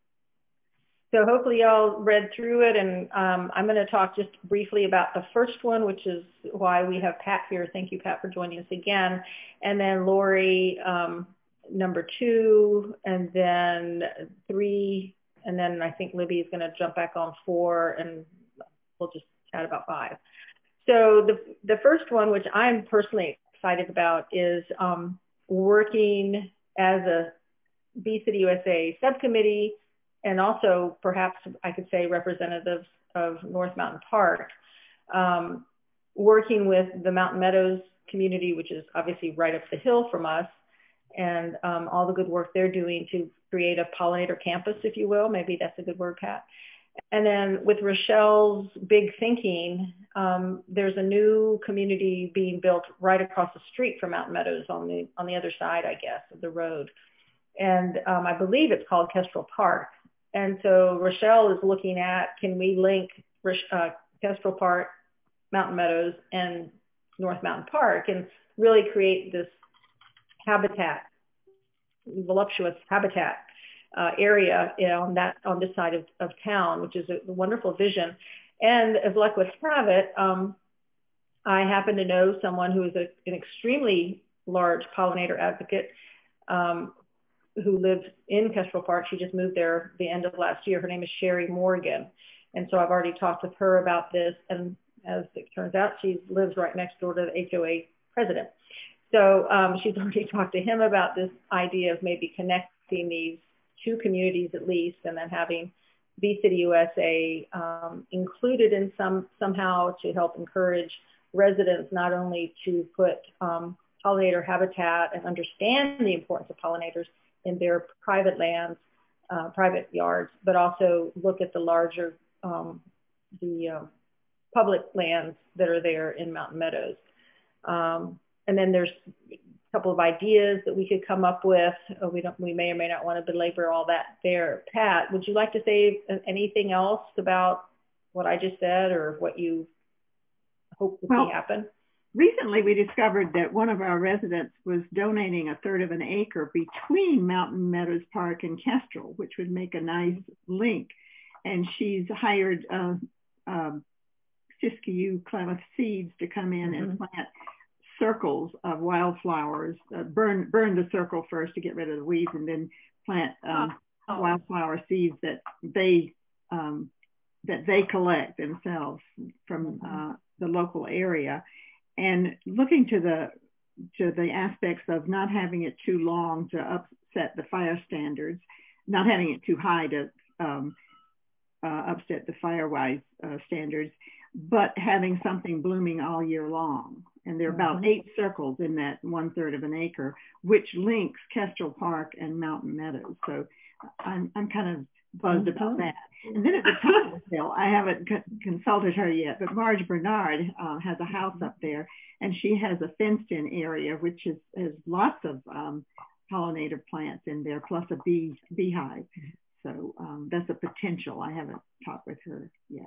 So hopefully y'all read through it, and um, I'm going to talk just briefly about the first one, which is why we have Pat here. Thank you, Pat, for joining us again. And then Lori, um, number two, and then three, and then I think Libby is going to jump back on four, and we'll just chat about five. So the, the first one, which I'm personally excited about, is um, working as a Bee City U S A subcommittee, and also perhaps I could say representatives of North Mountain Park, um, working with the Mountain Meadows community, which is obviously right up the hill from us, and um, all the good work they're doing to create a pollinator campus, if you will. Maybe that's a good word, Pat. And then with Rochelle's big thinking, um, there's a new community being built right across the street from Mountain Meadows on the on the other side, I guess, of the road. And um, I believe it's called Kestrel Park. And so Rochelle is looking at, can we link uh, Kestrel Park, Mountain Meadows, and North Mountain Park and really create this habitat, voluptuous habitat uh, area you know, on that on this side of, of town, which is a, a wonderful vision. And as luck would have it, um, I happen to know someone who is a, an extremely large pollinator advocate um, who lives in Kestrel Park. She just moved there the end of last year. Her name is Sherry Morgan. And so I've already talked with her about this. And as it turns out, she lives right next door to the H O A president. So um, she's already talked to him about this idea of maybe connecting these two communities at least, and then having Bee City U S A um, included in some somehow to help encourage residents not only to put um, pollinator habitat and understand the importance of pollinators in their private lands, uh, private yards, but also look at the larger, um, the uh, public lands that are there in Mountain Meadows. Um, and then there's a couple of ideas that we could come up with. Uh, we don't, we may or may not want to belabor all that there. Pat, would you like to say anything else about what I just said or what you hope to well, see happen? Recently, we discovered that one of our residents was donating a third of an acre between Mountain Meadows Park and Kestrel, which would make a nice link. And she's hired uh, um, Siskiyou Klamath Seeds to come in mm-hmm. and plant circles of wildflowers, uh, burn burn the circle first to get rid of the weeds, and then plant um, oh. wildflower seeds that they um, that they collect themselves from uh, the local area. And looking to the to the aspects of not having it too long to upset the fire standards, not having it too high to um, uh, upset the fire-wise uh, standards, but having something blooming all year long. And there are about mm-hmm. eight circles in that one third of an acre, which links Kestrel Park and Mountain Meadows. So I'm I'm kind of buzzed mm-hmm. about that. And then at the top of the hill, I haven't co- consulted her yet, but Marge Bernard uh, has a house up there, and she has a fenced-in area which is has lots of um, pollinator plants in there, plus a bee beehive. So um, that's a potential. I haven't talked with her yet.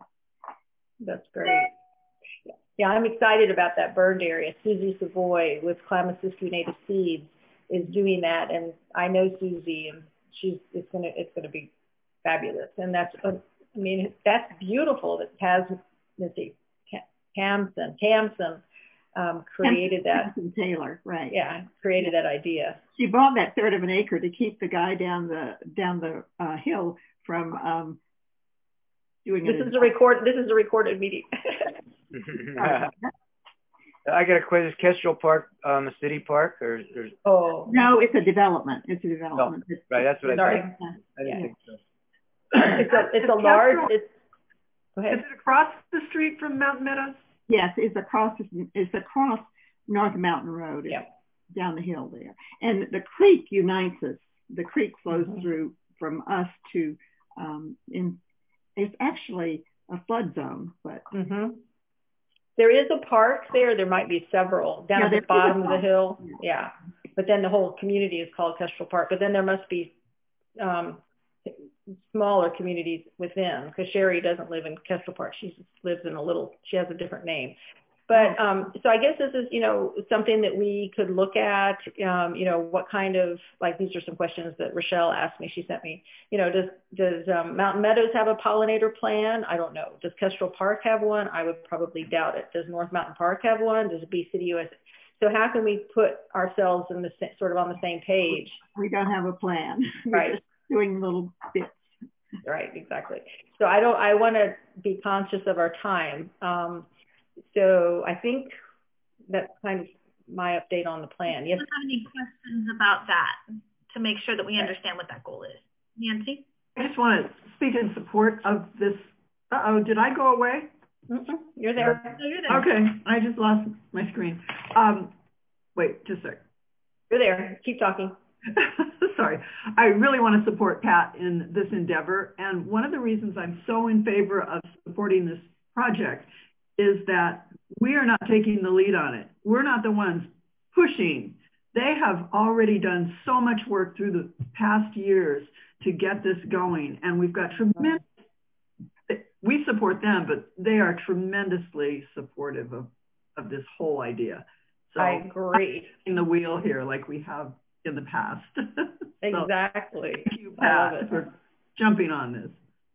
That's great. Yeah, I'm excited about that burned area. Susie Savoy with Klamath Siskiyou Native Seeds is doing that, and I know Susie, and she's it's gonna it's gonna be fabulous. And that's uh, I mean that's beautiful that Taz, let's see, Tamsin Tamsin um, created that. Tamsin Taylor, right? Yeah, created yeah. that idea. She bought that third of an acre to keep the guy down the down the uh, hill from um, doing this it. Is a record. This is a recorded meeting. I got a question. Is Kestrel Park um, a city park or, or? Oh no, it's a development. It's a development. Oh, right, that's what Sorry. I thought. I didn't yeah. think so. It's a it's a large. It's, go ahead. Is it across the street from Mountain Meadows? Yes, it's across. It's across North Mountain Road. It's yep. down the hill there, and the creek unites us. The creek flows mm-hmm. through from us to um, in. It's actually a flood zone, but. Mm-hmm. There is a park there. There might be several down yeah, at the bottom of the hill. Yeah. But then the whole community is called Kestrel Park. But then there must be um, smaller communities within, because Sherry doesn't live in Kestrel Park. She just lives in a little, she has a different name. But um, so I guess this is, you know, something that we could look at, um, you know, what kind of, like, these are some questions that Rochelle asked me. She sent me, you know, does, does um, Mountain Meadows have a pollinator plan? I don't know. Does Kestrel Park have one? I would probably doubt it. Does North Mountain Park have one? Does Bee City U S A? So how can we put ourselves in the sort of on the same page? We don't have a plan. Right. We're just doing little bits. Right, exactly. So I don't, I want to be conscious of our time. Um, So I think that's kind of my update on the plan. Yes. Do you have any questions about that to make sure that we understand what that goal is? Nancy? I just want to speak in support of this. Uh-oh, did I go away? Mm-mm, you're there. No, you're there. Okay, I just lost my screen. Um, wait, just a sec. You're there. Keep talking. Sorry. I really want to support Pat in this endeavor. And one of the reasons I'm so in favor of supporting this project is that we are not taking the lead on it. We're not the ones pushing. They have already done so much work through the past years to get this going. And we've got tremendous, we support them, but they are tremendously supportive of, of this whole idea. So I agree. In the wheel here, like we have in the past. So, exactly. Thank you, Pat, for jumping on this.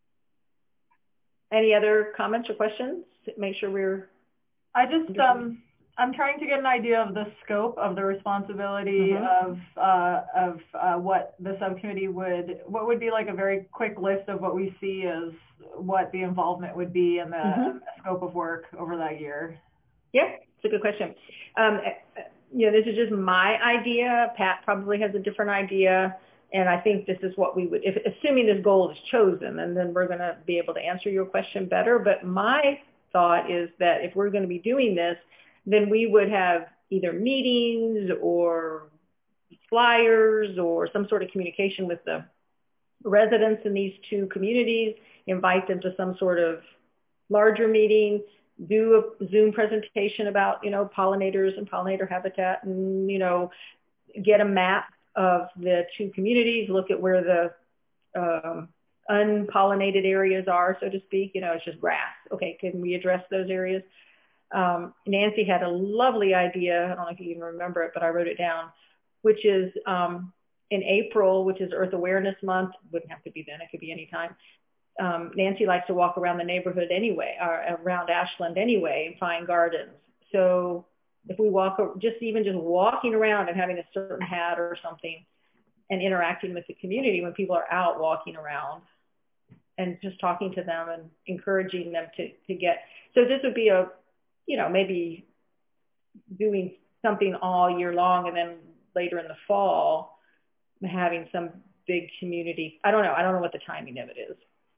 Any other comments or questions? Make sure we're. I just um, I'm trying to get an idea of the scope of the responsibility mm-hmm. of uh, of uh, what the subcommittee would, what would be like a very quick list of what we see as what the involvement would be and the mm-hmm. scope of work over that year. Yeah, it's a good question. Um, you know, this is just my idea. Pat probably has a different idea. And I think this is what we would, if, assuming this goal is chosen, and then we're going to be able to answer your question better. But my thought is that if we're going to be doing this, then we would have either meetings or flyers or some sort of communication with the residents in these two communities, invite them to some sort of larger meeting, do a Zoom presentation about, you know, pollinators and pollinator habitat, and, you know, get a map of the two communities, look at where the um, unpollinated areas are, so to speak. You know, it's just grass. Okay, can we address those areas? Um, Nancy had a lovely idea. I don't know if you even remember it, but I wrote it down, which is um, in April, which is Earth Awareness Month. Wouldn't have to be then. It could be any time. Um, Nancy likes to walk around the neighborhood anyway, or around Ashland anyway, and find gardens. So if we walk, just even just walking around and having a certain hat or something and interacting with the community when people are out walking around and just talking to them and encouraging them to, to get, so this would be a, you know, maybe doing something all year long and then later in the fall having some big community. I don't know. I don't know what the timing of it is.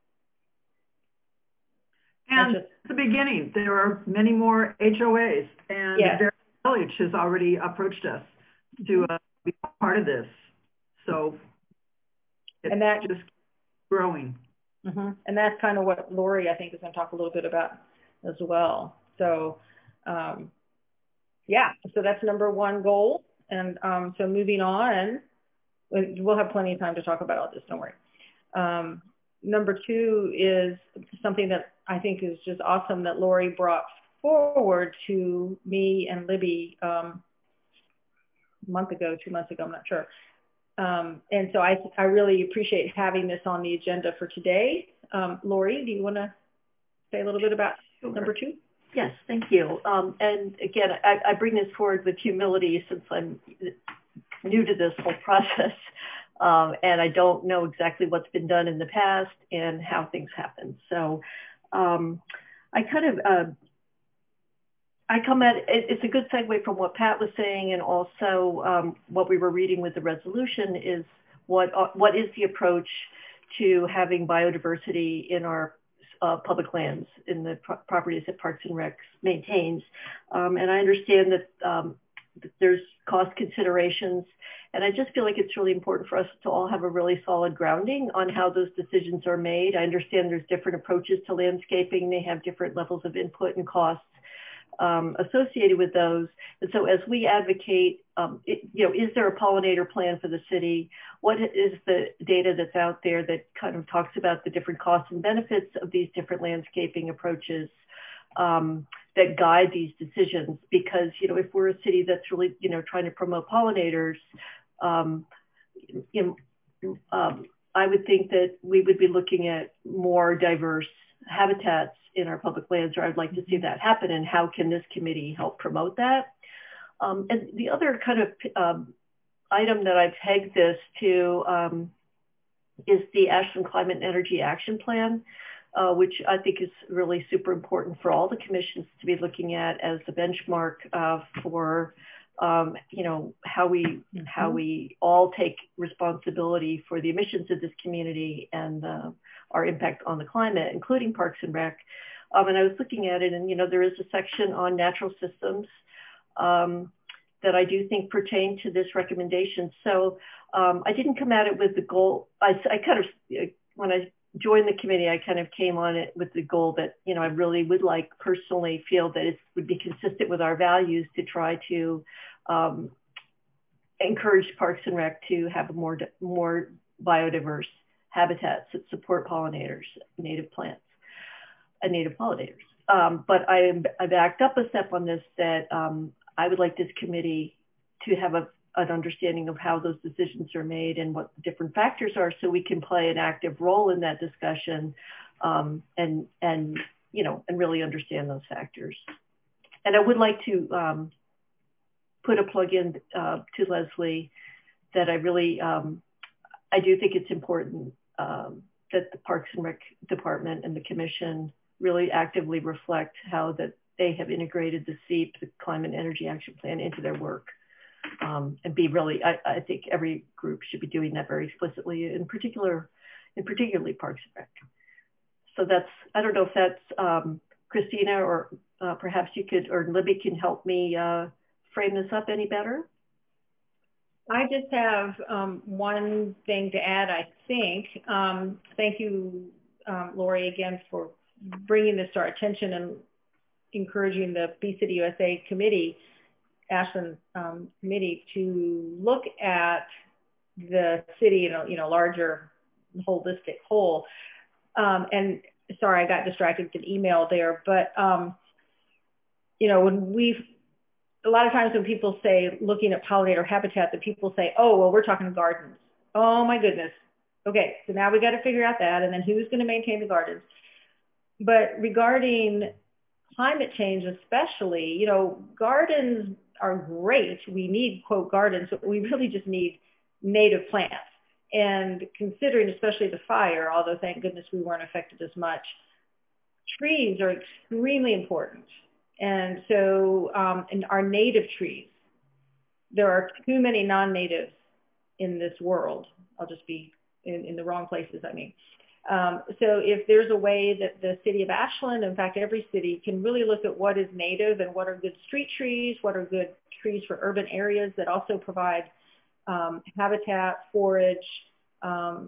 And just, at the beginning, there are many more H O As, and yes. Very Village has already approached us to uh, be part of this. So it's and that, just growing. Mm-hmm. And that's kind of what Lori, I think, is going to talk a little bit about as well. So, um, yeah, so that's number one goal. And um, so moving on, we'll have plenty of time to talk about all this, don't worry. Um, number two is something that I think is just awesome that Lori brought forward to me and Libby um, a month ago, two months ago, I'm not sure. Um, and so I, I really appreciate having this on the agenda for today. Um, Lori, do you want to say a little bit about sure. number two? Yes, thank you. Um, and again, I, I bring this forward with humility since I'm new to this whole process. Um, and I don't know exactly what's been done in the past and how things happen. So um, I kind of, uh, I come at it, it's a good segue from what Pat was saying, and also um, what we were reading with the resolution is what uh, what is the approach to having biodiversity in our uh, public lands, in the pro properties that Parks and Rec maintains. Um, and I understand that um, there's cost considerations, and I just feel like it's really important for us to all have a really solid grounding on how those decisions are made. I understand there's different approaches to landscaping. They have different levels of input and costs um, associated with those. And so as we advocate, um, it, you know, is there a pollinator plan for the city? What is the data that's out there that kind of talks about the different costs and benefits of these different landscaping approaches? Um, that guide these decisions, because, you know, if we're a city that's really, you know, trying to promote pollinators, um, you know, um, I would think that we would be looking at more diverse habitats in our public lands, or I'd like to see that happen, and how can this committee help promote that? Um, and the other kind of um, item that I've pegged this to um, is the Ashland Climate and Energy Action Plan. Uh, which I think is really super important for all the commissions to be looking at as the benchmark uh, for, um, you know, how we mm-hmm. how we all take responsibility for the emissions of this community and uh, our impact on the climate, including Parks and Rec. Um, and I was looking at it, and you know, there is a section on natural systems um, that I do think pertain to this recommendation. So um, I didn't come at it with the goal. I, I kind of, when I joined the committee, I kind of came on it with the goal that, you know, I really would like personally feel that it would be consistent with our values to try to um, encourage Parks and Rec to have a more, more biodiverse habitats that support pollinators, native plants, and native pollinators. Um, but I, I backed up a step on this that um, I would like this committee to have a, an understanding of how those decisions are made and what the different factors are, so we can play an active role in that discussion um, and, and, you know, and really understand those factors. And I would like to um, put a plug in uh, to Leslie that I really, um, I do think it's important um, that the Parks and Rec Department and the Commission really actively reflect how that they have integrated the S E A P, the Climate and Energy Action Plan, into their work. Um, and be really, I, I think every group should be doing that very explicitly, in particular, in particularly Parks and Rec. So that's, I don't know if that's, um, Christina, or uh, perhaps you could, or Libby can help me uh, frame this up any better. I just have um, one thing to add, I think. Um, thank you, um, Lori, again, for bringing this to our attention and encouraging the Bee City U S A committee, Ashland um, committee, to look at the city in a you know, larger holistic whole. Um, and sorry, I got distracted with an email there, but um, you know, when we've, a lot of times when people say looking at pollinator habitat, that people say, oh, well, we're talking gardens. Oh my goodness. Okay, so now we got to figure out that, and then who's going to maintain the gardens? But regarding climate change especially, you know, gardens are great. We need, quote, gardens, but we really just need native plants. And considering especially the fire, although thank goodness we weren't affected as much, trees are extremely important. And so, um, and our native trees, there are too many non-natives in this world. I'll just be in, in the wrong places, I mean. Um, so if there's a way that the city of Ashland, in fact, every city, can really look at what is native and what are good street trees, what are good trees for urban areas that also provide um, habitat, forage, um,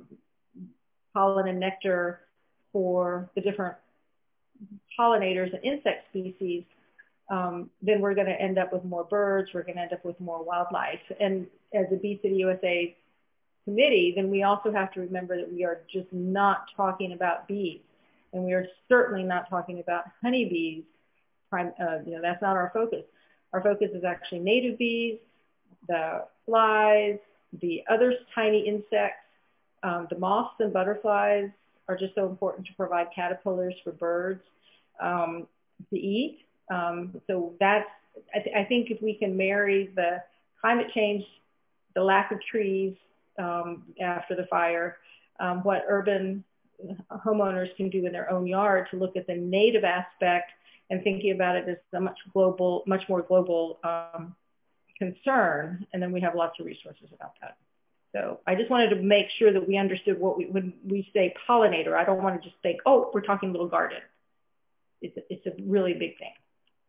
pollen and nectar for the different pollinators and insect species, um, then we're going to end up with more birds, we're going to end up with more wildlife. And as a Bee City U S A committee, then we also have to remember that we are just not talking about bees, and we are certainly not talking about honeybees. Prime, uh, you know, that's not our focus. Our focus is actually native bees, the flies, the other tiny insects, um, the moths and butterflies are just so important to provide caterpillars for birds um, to eat. Um, so that's, I, th I think if we can marry the climate change, the lack of trees, Um, after the fire, um, what urban homeowners can do in their own yard to look at the native aspect and thinking about it as a much global, much more global um, concern, and then we have lots of resources about that. So I just wanted to make sure that we understood what we, when we say pollinator, I don't want to just think, oh, we're talking little garden. It's a, it's a really big thing.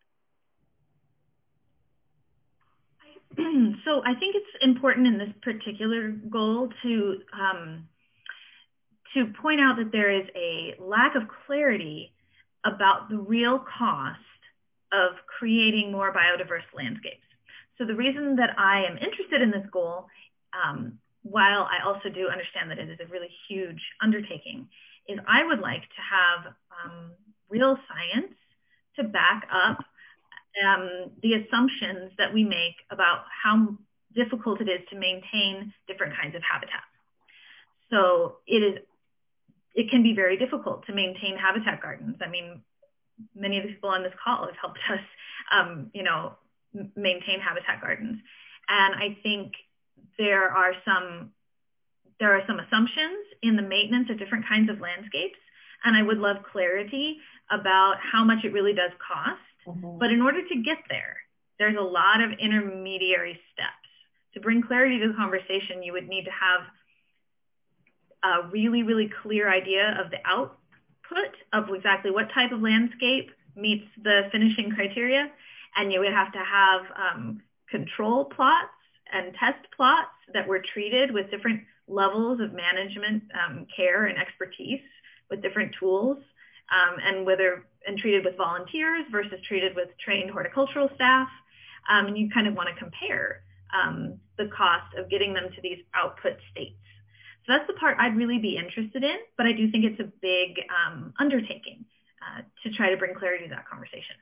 So I think it's important in this particular goal to um, to point out that there is a lack of clarity about the real cost of creating more biodiverse landscapes. So the reason that I am interested in this goal, um, while I also do understand that it is a really huge undertaking, is I would like to have um, real science to back up Um, the assumptions that we make about how difficult it is to maintain different kinds of habitats. So it is, it can be very difficult to maintain habitat gardens. I mean, many of the people on this call have helped us, um, you know, maintain habitat gardens. And I think there are some, there are some assumptions in the maintenance of different kinds of landscapes. And I would love clarity about how much it really does cost. Mm-hmm. But in order to get there, there's a lot of intermediary steps. To bring clarity to the conversation, you would need to have a really, really clear idea of the output of exactly what type of landscape meets the finishing criteria. And you would have to have um, control plots and test plots that were treated with different levels of management um, care and expertise with different tools, um, and whether and treated with volunteers versus treated with trained horticultural staff. Um, and you kind of want to compare um, the cost of getting them to these output states. So that's the part I'd really be interested in, but I do think it's a big um, undertaking uh, to try to bring clarity to that conversation.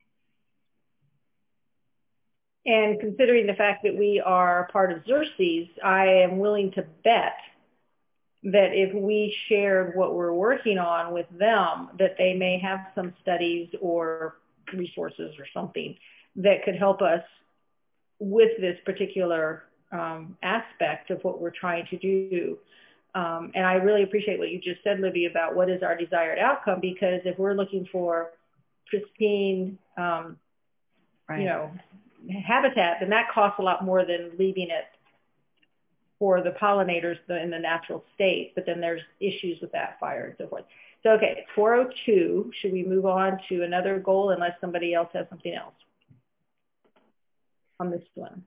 And considering the fact that we are part of Xerces, I am willing to bet that if we shared what we're working on with them, that they may have some studies or resources or something that could help us with this particular um, aspect of what we're trying to do. Um, and I really appreciate what you just said, Libby, about what is our desired outcome, because if we're looking for pristine, um, right. you know, habitat, then that costs a lot more than leaving it for the pollinators in the natural state, but then there's issues with that fire and so forth. So, okay, four oh two, should we move on to another goal unless somebody else has something else on this one?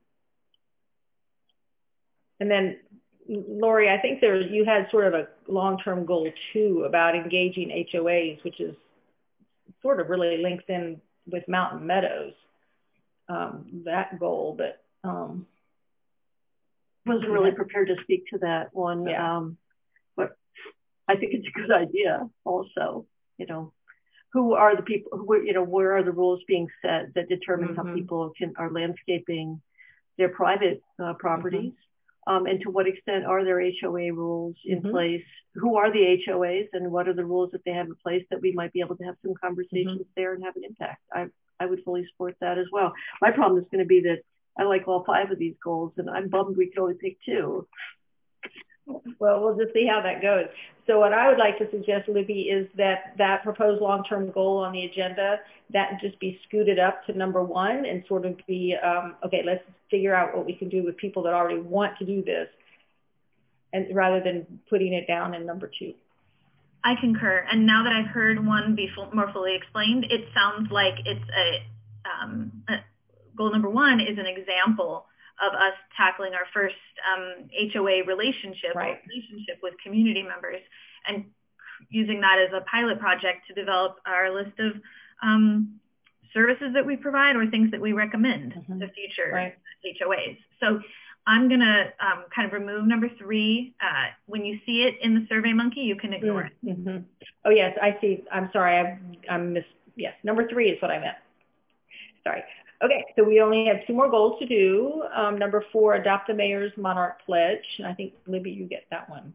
And then, Lori, I think there you had sort of a long-term goal too about engaging H O As, which is sort of really linked in with Mountain Meadows, um, that goal, but um, wasn't really prepared to speak to that one. Yeah. Um, but I think it's a good idea also, you know, who are the people, who, you know, where are the rules being set that determine mm-hmm. how people can are landscaping their private uh, properties? Mm-hmm. um, and to what extent are there H O A rules in mm-hmm. place? Who are the H O As and what are the rules that they have in place that we might be able to have some conversations mm-hmm. there and have an impact? I, I would fully support that as well. My problem is going to be that I like all five of these goals, and I'm bummed we could only pick two. Well, we'll just see how that goes. So what I would like to suggest, Libby, is that that proposed long-term goal on the agenda, that just be scooted up to number one and sort of be, um, okay, let's figure out what we can do with people that already want to do this, and rather than putting it down in number two. I concur. And now that I've heard one be full, more fully explained, it sounds like it's a, um, a goal number one is an example of us tackling our first um, H O A relationship, right. relationship with community members, and using that as a pilot project to develop our list of um, services that we provide or things that we recommend mm-hmm. to future right. H O As. So I'm going to um, kind of remove number three. Uh, when you see it in the SurveyMonkey, you can ignore mm-hmm. it. Oh, yes, I see. I'm sorry. I've, I'm miss. Yes, number three is what I meant. Sorry. Okay, so we only have two more goals to do. Um, number four, adopt the mayor's monarch pledge. And I think, Libby, you get that one.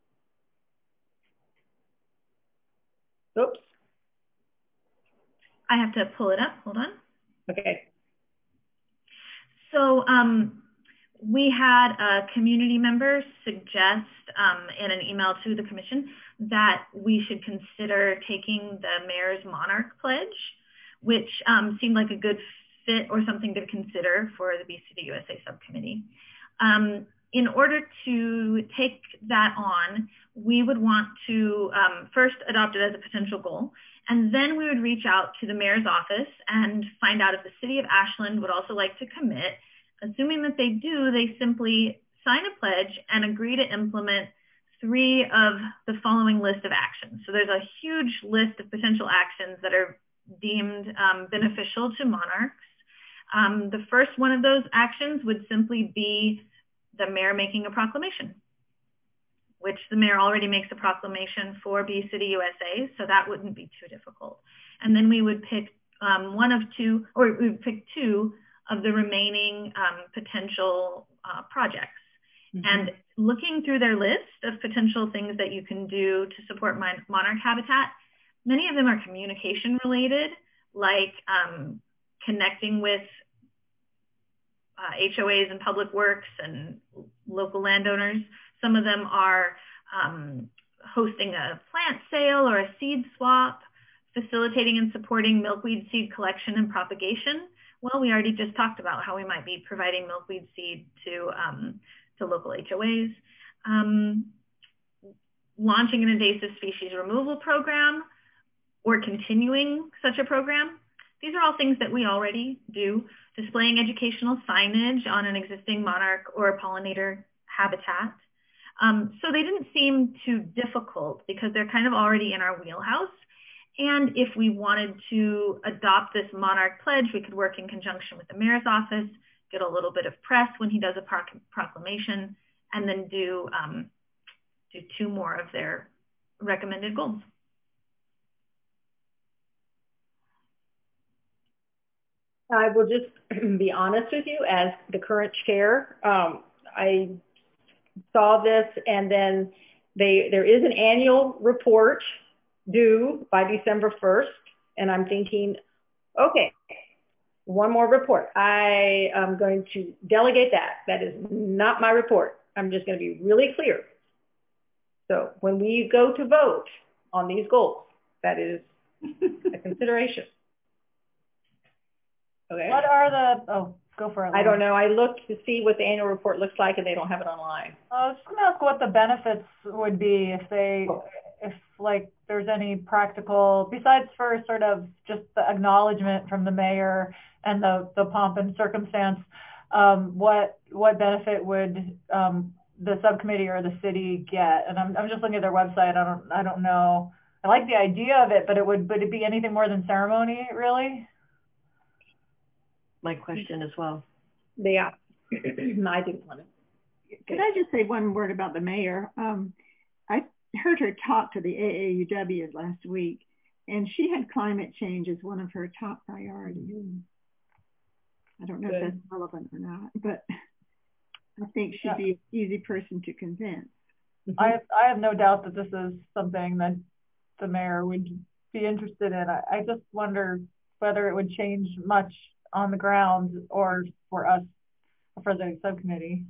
Oops. I have to pull it up. Hold on. Okay. So um, we had a community member suggest um, in an email to the commission that we should consider taking the mayor's monarch pledge, which um, seemed like a good fit or something to consider for the B C D U S A subcommittee. Um, in order to take that on, we would want to um, first adopt it as a potential goal, and then we would reach out to the mayor's office and find out if the city of Ashland would also like to commit. Assuming that they do, they simply sign a pledge and agree to implement three of the following list of actions. So there's a huge list of potential actions that are deemed um, beneficial to monarchs. Um, the first one of those actions would simply be the mayor making a proclamation, which the mayor already makes a proclamation for B City U S A, so that wouldn't be too difficult. And then we would pick um, one of two, or we would pick two of the remaining um, potential uh, projects. Mm-hmm. And looking through their list of potential things that you can do to support mon- monarch habitat, many of them are communication related, like um, connecting with uh, H O As and public works and local landowners. Some of them are um, hosting a plant sale or a seed swap, facilitating and supporting milkweed seed collection and propagation. Well, we already just talked about how we might be providing milkweed seed to, um, to local H O As. Um, launching an invasive species removal program or continuing such a program. these are all things that we already do, displaying educational signage on an existing monarch or pollinator habitat. Um, so they didn't seem too difficult because they're kind of already in our wheelhouse. And if we wanted to adopt this monarch pledge, we could work in conjunction with the mayor's office, get a little bit of press when he does a proc proclamation, and then do, um, do two more of their recommended goals. I will just be honest with you, as the current chair, um, I saw this, and then they, there is an annual report due by December first, and I'm thinking, okay, one more report. I am going to delegate that. That is not my report. I'm just going to be really clear. So when we go to vote on these goals, that is a consideration. Okay. What are the, oh, go for it. I don't know. I looked to see what the annual report looks like, and they don't have it online. I was going to ask what the benefits would be if they, if like there's any practical, besides for sort of just the acknowledgement from the mayor and the, the pomp and circumstance, um, what what benefit would um, the subcommittee or the city get? And I'm I'm just looking at their website. I don't I don't know. I like the idea of it, but it would would it be anything more than ceremony, really? My question as well. Yeah, I didn't want to. Could I just say one word about the mayor? Um, I heard her talk to the A A U W last week, and she had climate change as one of her top priorities. I don't know Good. if that's relevant or not, but I think she'd yeah. be an easy person to convince. I have, I have no doubt that this is something that the mayor would be interested in. I, I just wonder whether it would change much on the ground or for us, for the subcommittee.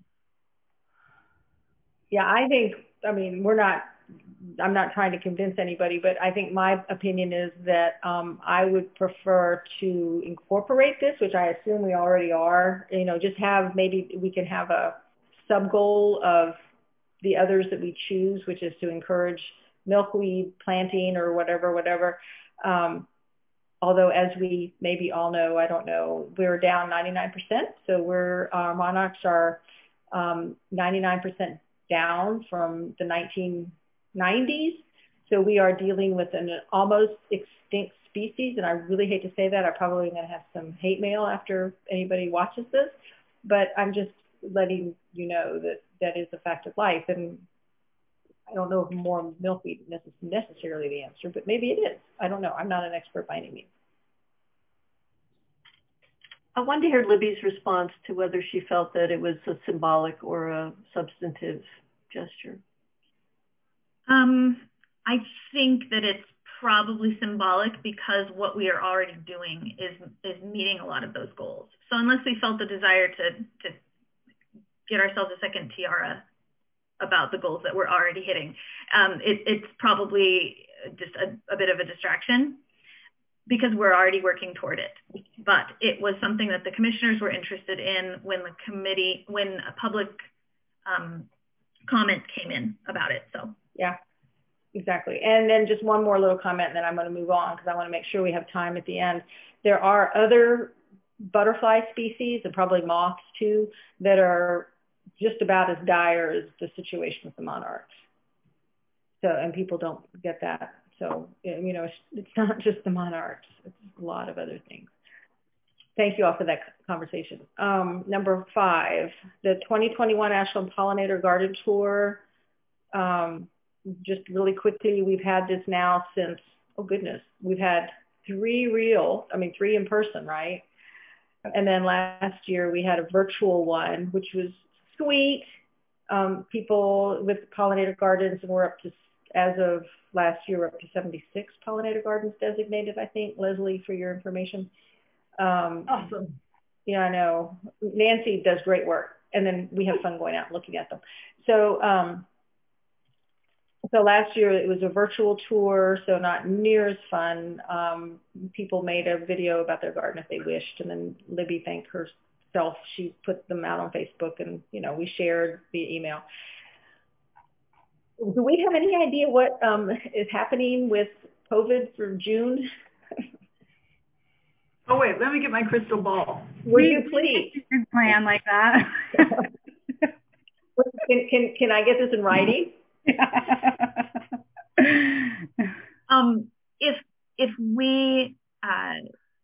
Yeah, I think, I mean, we're not, I'm not trying to convince anybody, but I think my opinion is that um, I would prefer to incorporate this, which I assume we already are, you know, just have, maybe we can have a sub goal of the others that we choose, which is to encourage milkweed planting or whatever, whatever. Um, although as we maybe all know, I don't know, we're down ninety-nine percent. So we're, our monarchs are um, ninety-nine percent down from the nineteen nineties. So we are dealing with an almost extinct species. And I really hate to say that. I'm probably going to have some hate mail after anybody watches this. But I'm just letting you know that that is a fact of life. And I don't know if more milkweed is necessarily the answer, but maybe it is. I don't know. I'm not an expert by any means. I wanted to hear Libby's response to whether she felt that it was a symbolic or a substantive gesture. Um, I think that it's probably symbolic because what we are already doing is is meeting a lot of those goals. So unless we felt the desire to to get ourselves a second tiara about the goals that we're already hitting, um, it, it's probably just a, a bit of a distraction because we're already working toward it. But it was something that the commissioners were interested in when the committee, when a public um, comment came in about it. So yeah, exactly. And then just one more little comment, and then I'm going to move on because I want to make sure we have time at the end. There are other butterfly species and probably moths too that are just about as dire as the situation with the monarchs. So, and people don't get that. So, you know, it's, it's not just the monarchs. It's a lot of other things. Thank you all for that conversation. Um, number five, the twenty twenty-one Ashland Pollinator Garden Tour. Um, just really quickly, we've had this now since, oh goodness, we've had three real, I mean, three in person, right? And then last year we had a virtual one, which was sweet. Um, people with pollinator gardens, and we're up to, as of last year, we're up to seventy-six pollinator gardens designated, I think. Leslie, for your information. Um, awesome. Yeah, I know. Nancy does great work. And then we have fun going out and looking at them. So, um, so last year it was a virtual tour, so not near as fun. Um, people made a video about their garden if they wished, and then Libby thanked herself. She put them out on Facebook, and you know we shared via email. Do we have any idea what um, is happening with COVID for June? Oh, wait, let me get my crystal ball. Would you please? Plan like that. can, can, can I get this in writing? um, if, if we, uh,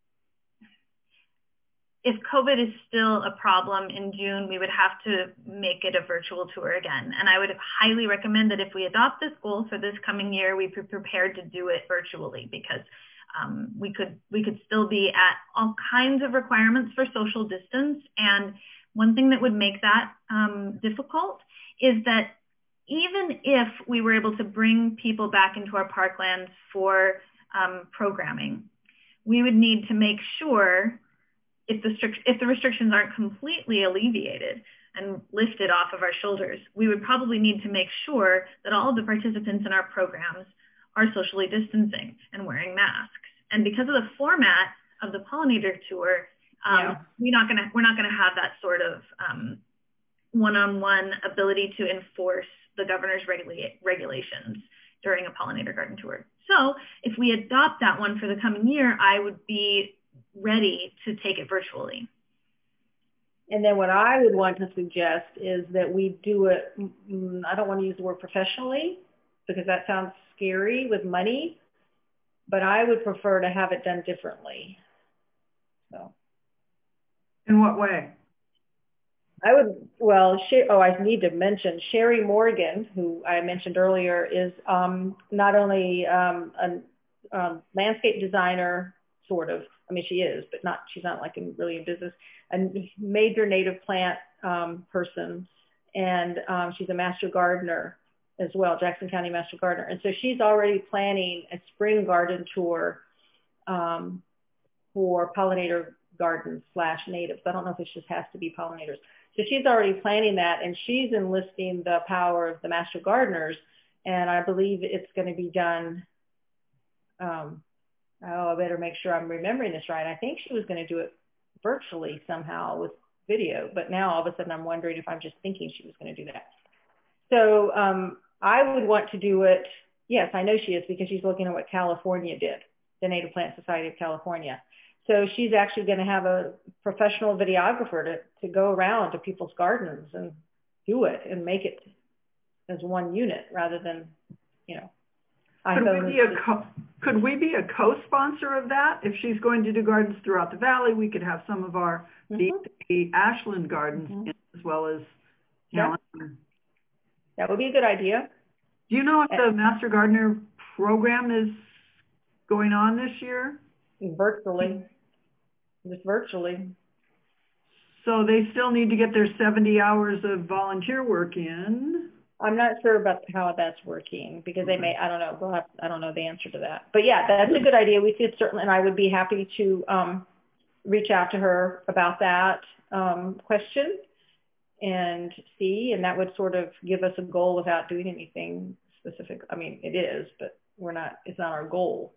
if COVID is still a problem in June, we would have to make it a virtual tour again. And I would highly recommend that if we adopt this goal for this coming year, we be prepared to do it virtually, because um, we could we could still be at all kinds of requirements for social distance. And one thing that would make that um, difficult is that even if we were able to bring people back into our parklands for um, programming, we would need to make sure If the, if the restrictions aren't completely alleviated and lifted off of our shoulders, we would probably need to make sure that all of the participants in our programs are socially distancing and wearing masks. And because of the format of the pollinator tour, um, yeah. we're not gonna we're not gonna have that sort of um, one-on-one ability to enforce the governor's regula- regulations during a pollinator garden tour. So if we adopt that one for the coming year, I would be ready to take it virtually. And then what I would want to suggest is that we do it, I don't want to use the word professionally because that sounds scary with money, but I would prefer to have it done differently. So. In what way? I would, well, oh, I need to mention Sherry Morgan, who I mentioned earlier, is um, not only um, a um, landscape designer, sort of, I mean, she is, but not, she's not like in, really in business, a major native plant um, person, and um, she's a master gardener as well, Jackson County master gardener. And so she's already planning a spring garden tour um, for pollinator gardens slash natives. I don't know if it just has to be pollinators. So she's already planning that, and she's enlisting the power of the master gardeners, and I believe it's going to be done, um, oh, I better make sure I'm remembering this right. I think she was going to do it virtually somehow with video, but now all of a sudden I'm wondering if I'm just thinking she was going to do that. So um, I would want to do it, yes, I know she is, because she's looking at what California did, the Native Plant Society of California. So she's actually going to have a professional videographer to, to go around to people's gardens and do it and make it as one unit rather than, you know. Could we, be a co could we be a co-sponsor of that? If she's going to do gardens throughout the valley, we could have some of our mm-hmm. Ashland gardens mm-hmm. as well as, you yeah. know. That would be a good idea. Do you know if the Master Gardener program is going on this year? Virtually. Just virtually. So they still need to get their seventy hours of volunteer work in. I'm not sure about how that's working because they may, I don't know, we'll have, I don't know the answer to that. But yeah, that's a good idea. We could certainly, and I would be happy to um, reach out to her about that um, question and see, and that would sort of give us a goal without doing anything specific. I mean, it is, but we're not, it's not our goal.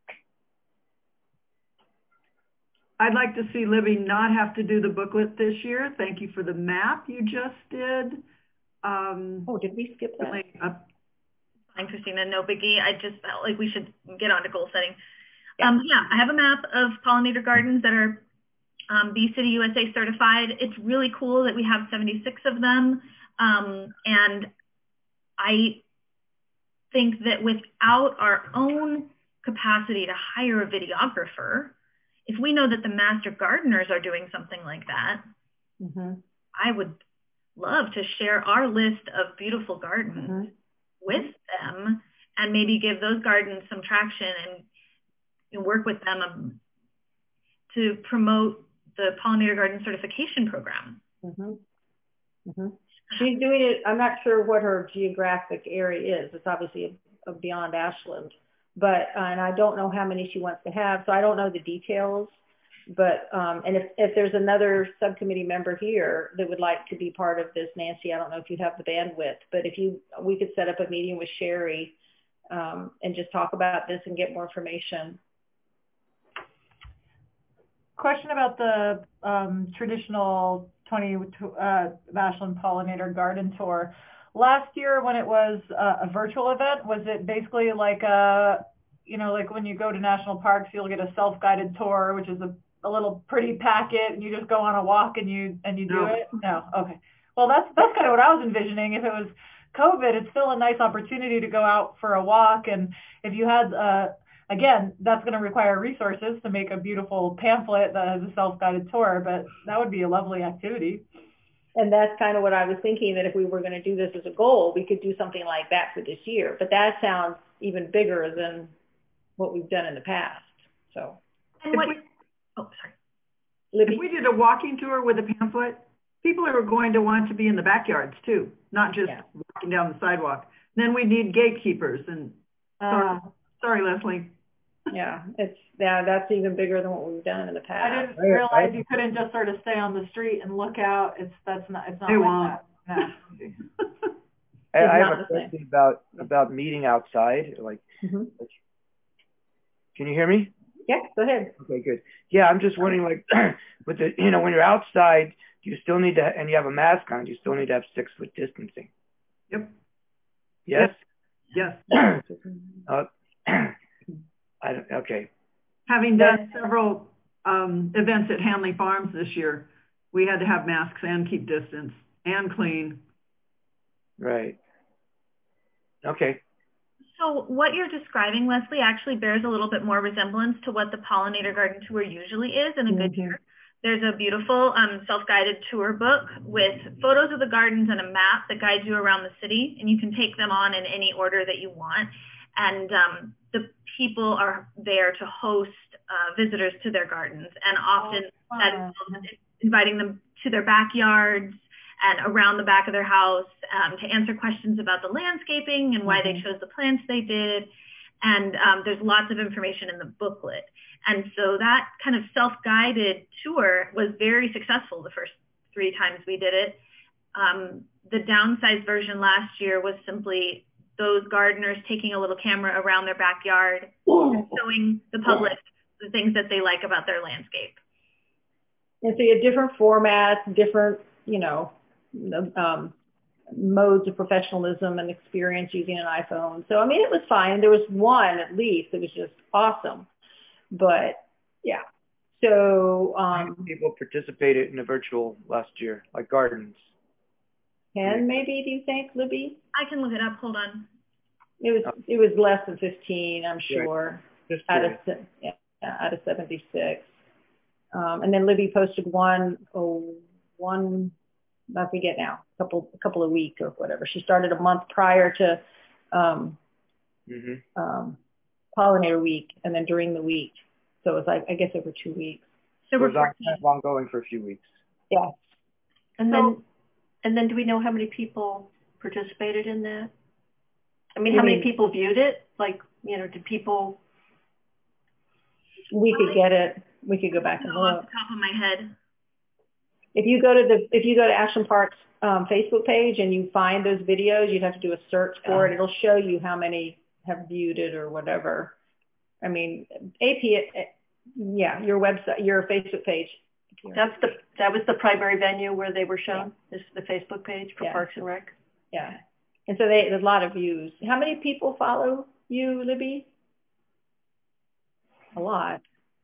I'd like to see Libby not have to do the booklet this year. Thank you for the map you just did. Um, oh, did we skip that? Uh, Fine, Christina, no biggie. I just felt like we should get on to goal setting. Yeah. Um, yeah, I have a map of pollinator gardens that are um, Bee City U S A certified. It's really cool that we have seventy-six of them. Um, and I think that without our own capacity to hire a videographer, if we know that the master gardeners are doing something like that, mm-hmm. I would love to share our list of beautiful gardens mm-hmm. with them and maybe give those gardens some traction and, and work with them um, to promote the pollinator garden certification program. Mm-hmm. Mm-hmm. She's doing it, I'm not sure what her geographic area is. It's obviously a, a beyond Ashland, but, uh, and I don't know how many she wants to have, so I don't know the details. But, um, and if, if there's another subcommittee member here that would like to be part of this, Nancy, I don't know if you have the bandwidth, but if you, we could set up a meeting with Sherry um, and just talk about this and get more information. Question about the um, traditional twenty uh, Ashland Pollinator Garden Tour. Last year when it was uh, a virtual event, was it basically like a, you know, like when you go to national parks, you'll get a self-guided tour, which is a a little pretty packet and you just go on a walk and you and you do No. it? No. Okay. Well, that's that's kind of what I was envisioning. If it was COVID, it's still a nice opportunity to go out for a walk, and if you had uh again, that's going to require resources to make a beautiful pamphlet that has a self-guided tour, but that would be a lovely activity. And that's kind of what I was thinking, that if we were going to do this as a goal, we could do something like that for this year. But that sounds even bigger than what we've done in the past. So, And what, we, oh, sorry. Libby? If we did a walking tour with a pamphlet, people are going to want to be in the backyards too, not just yeah. walking down the sidewalk. Then we need gatekeepers. And sorry, uh, sorry Leslie. Yeah, it's yeah, that's even bigger than what we've done in the past. I didn't realize you couldn't just sort of stay on the street and look out. It's that's not it's not they like won't. that. No. I, I have a question about about meeting outside. Like, mm-hmm. Can you hear me? Yeah, go ahead. Okay, good. Yeah, I'm just wondering, like, with the you know when you're outside, do you still need to and you have a mask on? Do you still need to have six foot distancing? Yep. Yes. Yes. uh, I don't, okay. Having done several um, events at Hanley Farms this year, we had to have masks and keep distance and clean. Right. Okay. So what you're describing, Leslie, actually bears a little bit more resemblance to what the Pollinator Garden Tour usually is in a good mm-hmm. year. There's a beautiful um, self-guided tour book with photos of the gardens and a map that guides you around the city, and you can take them on in any order that you want. And um, the people are there to host uh, visitors to their gardens, and often oh, that involves inviting them to their backyards and around the back of their house um, to answer questions about the landscaping and why mm-hmm. they chose the plants they did. And um, there's lots of information in the booklet. And so that kind of self-guided tour was very successful the first three times we did it. Um, the downsized version last year was simply those gardeners taking a little camera around their backyard and showing the public the things that they like about their landscape. And so you have different formats, different, you know, um, modes of professionalism and experience using an iPhone. So, I mean, it was fine. There was one at least that was just awesome. But, yeah. So, um, how many people participated in the virtual last year, like gardens? ten maybe, do you think, Libby? I can look it up. Hold on. It was it was less than fifteen, I'm sure, Just out of yeah, out of seventy-six. Um, and then Libby posted one, oh, one, I forget now, a couple a couple of weeks or whatever. She started a month prior to um, mm-hmm. um, Pollinator Week, and then during the week. So it was like, I guess, over two weeks. So it was on, kind of ongoing for a few weeks. Yeah. And so, then, and then, do we know how many people participated in that? I mean, how many people viewed it? Like, you know, did people? We could get it. We could go back and look. Off the top of my head. If you go to the if you go to Action Park's um, Facebook page and you find those videos, you'd have to do a search for it. It'll show you how many have viewed it or whatever. I mean, A P, yeah, your website, your Facebook page. That's the that was the primary venue where they were shown. Yeah. This is the Facebook page for yeah. Parks and Rec. Yeah, and so they there's a lot of views. How many people follow you, Libby? A lot.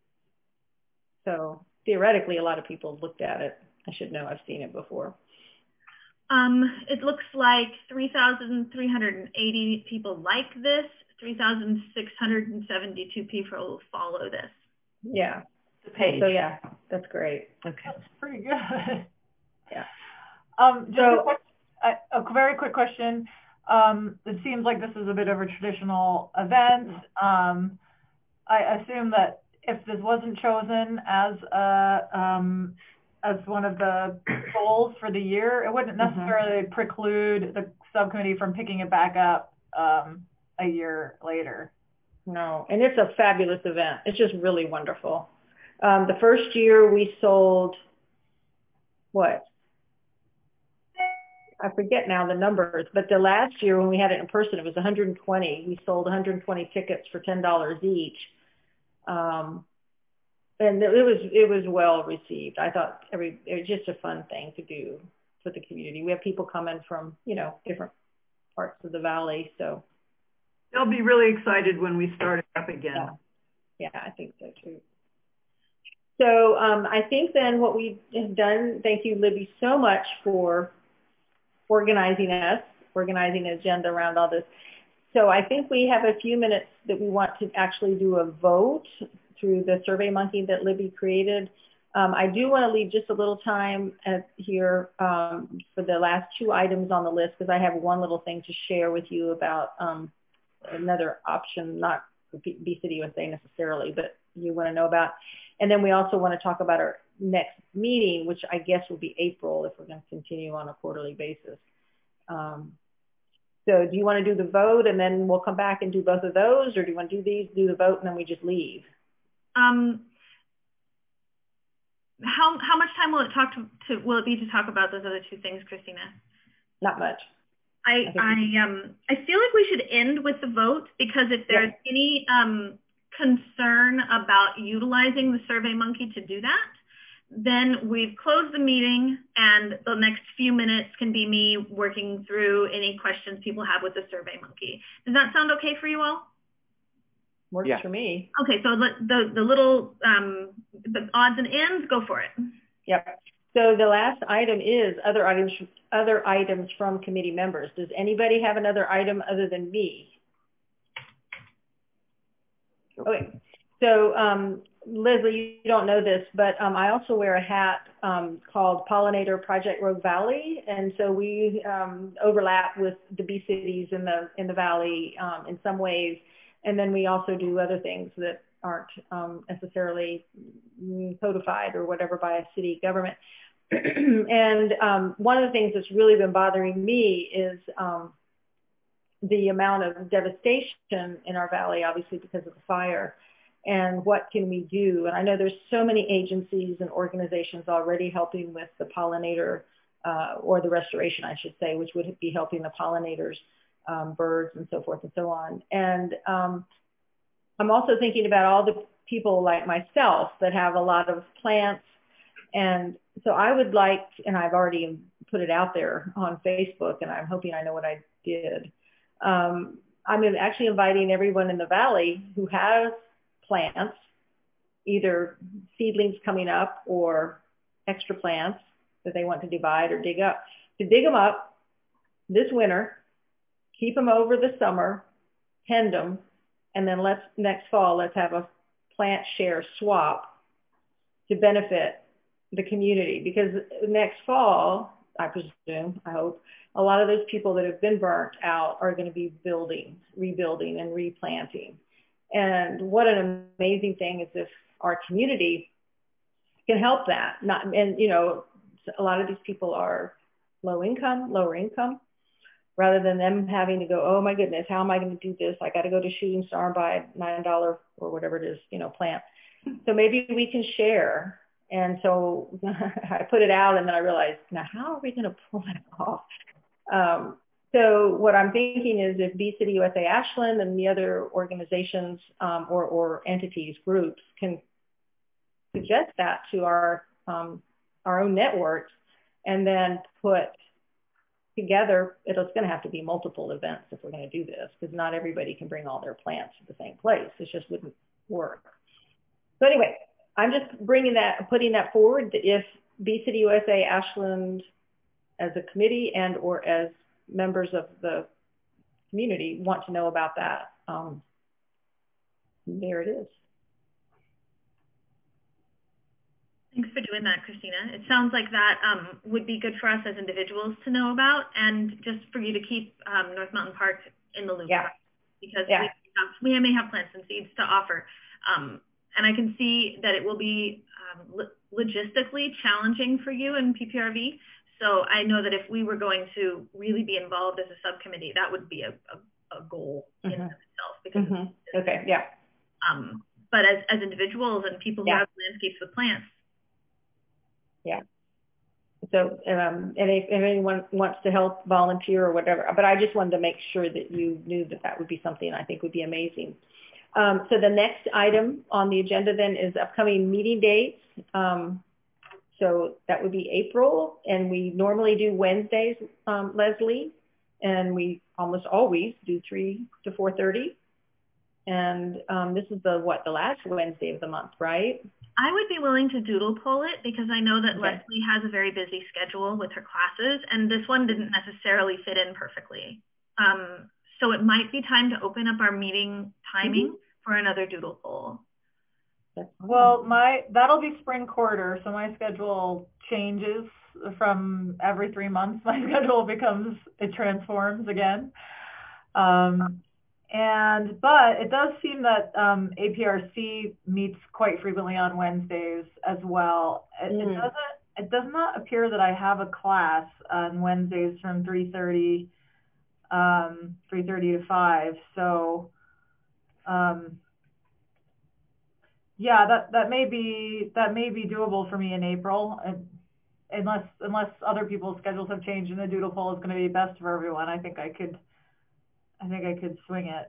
So theoretically, a lot of people looked at it. I should know. I've seen it before. Um, it looks like three thousand three hundred eighty people like this. three thousand six hundred seventy-two people follow this. Yeah. The page. So yeah, that's great. Okay. That's pretty good. Yeah. Um, just so, a, quick, a, a very quick question. Um, it seems like this is a bit of a traditional event. Um, I assume that if this wasn't chosen as a, um, as one of the goals for the year, it wouldn't necessarily mm-hmm. preclude the subcommittee from picking it back up um, a year later. No, and it's a fabulous event. It's just really wonderful. Um, the first year we sold, what? I forget now the numbers, but the last year when we had it in person, it was one hundred twenty. We sold one hundred twenty tickets for ten dollars each. Um, and it was it was well received. I thought every it was just a fun thing to do for the community. We have people coming from, you know, different parts of the valley, so they'll be really excited when we start it up again. Yeah, yeah, I think so too. So um, I think then what we have done, thank you, Libby, so much for organizing us, organizing an agenda around all this. So I think we have a few minutes that we want to actually do a vote through the SurveyMonkey that Libby created. Um, I do want to leave just a little time at here um, for the last two items on the list, because I have one little thing to share with you about um, another option, not for Bee City U S A necessarily, but you want to know about. And then we also want to talk about our next meeting, which I guess will be April if we're going to continue on a quarterly basis. Um, so do you want to do the vote and then we'll come back and do both of those, or do you want to do these, do the vote, and then we just leave? Um, how how much time will it talk to, to will it be to talk about those other two things, Christina? Not much. I I, I um I feel like we should end with the vote, because if there's yeah. any um concern about utilizing the SurveyMonkey to do that, then we've closed the meeting and the next few minutes can be me working through any questions people have with the SurveyMonkey. Does that sound okay for you all? Works yeah. for me. Okay, so the, the little um, the odds and ends, go for it. Yep. So the last item is other items, other items from committee members. Does anybody have another item other than me? Okay, so um, Leslie, you don't know this, but um, I also wear a hat um, called Pollinator Project Rogue Valley, and so we um, overlap with the bee cities in the in the valley um, in some ways, and then we also do other things that aren't um, necessarily codified or whatever by a city government. And um, one of the things that's really been bothering me is um, the amount of devastation in our valley, obviously because of the fire, and what can we do? And I know there's so many agencies and organizations already helping with the pollinator, uh, or the restoration, I should say, which would be helping the pollinators, um, birds and so forth and so on. And um, I'm also thinking about all the people like myself that have a lot of plants. And so I would like, and I've already put it out there on Facebook, and I'm hoping I know what I did. Um, I'm actually inviting everyone in the valley who has plants, either seedlings coming up or extra plants that they want to divide or dig up, to dig them up this winter, keep them over the summer, tend them, and then let's next fall, let's have a plant share swap to benefit the community. Because next fall, I presume, I hope, a lot of those people that have been burnt out are going to be building, rebuilding, and replanting. And what an amazing thing is if our community can help that. Not, and you know, a lot of these people are low income, lower income, rather than them having to go, oh my goodness, how am I going to do this? I got to go to Shooting Star and buy a nine dollar or whatever it is, you know, plant. So maybe we can share. And so I put it out, and then I realized, now how are we going to pull it off? Um, so what I'm thinking is if Bee City U S A Ashland and the other organizations um, or, or entities, groups can suggest that to our, um, our own networks, and then put together, it's going to have to be multiple events if we're going to do this, because not everybody can bring all their plants to the same place. It just wouldn't work. So anyway, I'm just bringing that, putting that forward, that if Bee City U S A Ashland as a committee and or as members of the community want to know about that, um, there it is. Thanks for doing that, Christina. It sounds like that um, would be good for us as individuals to know about, and just for you to keep um, North Mountain Park in the loop. Yeah. Because yeah. we, have, we may have plants and seeds to offer. Um, and I can see that it will be um, lo logistically challenging for you in P P R V. So I know that if we were going to really be involved as a subcommittee, that would be a, a, a goal mm-hmm. in itself. Because mm-hmm. Okay, yeah. Um, but as, as individuals and people who yeah. have landscapes with plants. Yeah. So, um, and if, if anyone wants to help volunteer or whatever, but I just wanted to make sure that you knew that that would be something I think would be amazing. Um, so the next item on the agenda then is upcoming meeting dates. Um, So that would be April, and we normally do Wednesdays, um, Leslie, and we almost always do three to four thirty. And um, this is the, what, the last Wednesday of the month, right? I would be willing to doodle poll it because I know that Okay. Leslie has a very busy schedule with her classes, and this one didn't necessarily fit in perfectly. Um, so it might be time to open up our meeting timing mm-hmm. for another doodle poll. Well, my that'll be spring quarter, so my schedule changes from every three months. My schedule becomes, it transforms again. Um, and, but it does seem that um, A P R C meets quite frequently on Wednesdays as well. It, mm. it doesn't, it does not appear that I have a class on Wednesdays from three thirty, um, three thirty to five. So, um, yeah, that, that may be, that may be doable for me in April. And, unless, unless other people's schedules have changed and the doodle poll is going to be best for everyone, I think I could, I think I could swing it.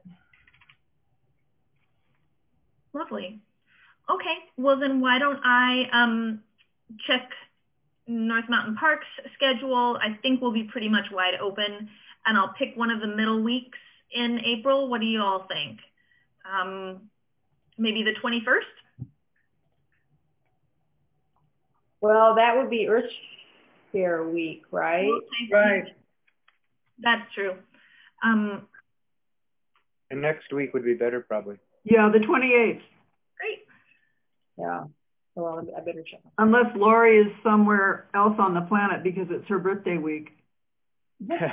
Lovely. Okay, well then why don't I um, check North Mountain Park's schedule. I think we'll be pretty much wide open, and I'll pick one of the middle weeks in April. What do you all think? Um, maybe the twenty-first? Well, that would be Earth Share Week, right? Okay. Right. That's true. Um, and next week would be better, probably. Yeah, the twenty-eighth. Great. Yeah. Well, I better check. Unless Lori is somewhere else on the planet because it's her birthday week. you're,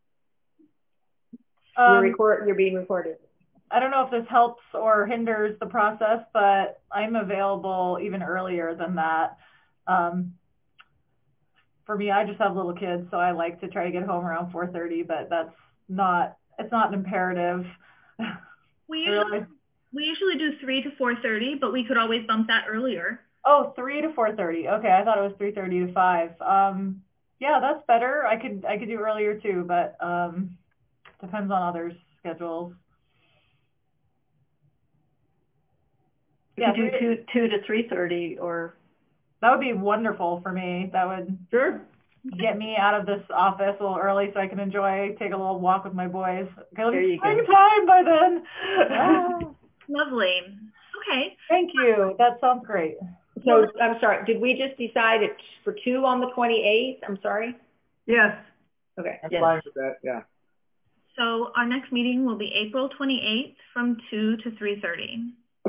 um, record, you're being recorded. I don't know if this helps or hinders the process, but I'm available even earlier than that. Um, for me, I just have little kids, so I like to try to get home around four thirty, but that's not, it's not an imperative. We usually, we usually do three to four thirty, but we could always bump that earlier. Oh, three to four thirty. Okay, I thought it was three thirty to five. Um, yeah, that's better. I could I could do earlier too, but um, depends on others' schedules. You yeah, could do two two to three thirty, or that would be wonderful for me. That would sure get me out of this office a little early so I can enjoy take a little walk with my boys. It'll be spring time by then. Wow. Lovely. Okay. Thank you. That sounds great. So, I'm sorry, did we just decide it's for two on the twenty-eighth? I'm sorry? Yes. Okay. I'm yes. fine with that, yeah. So our next meeting will be April twenty-eighth from two to three thirty.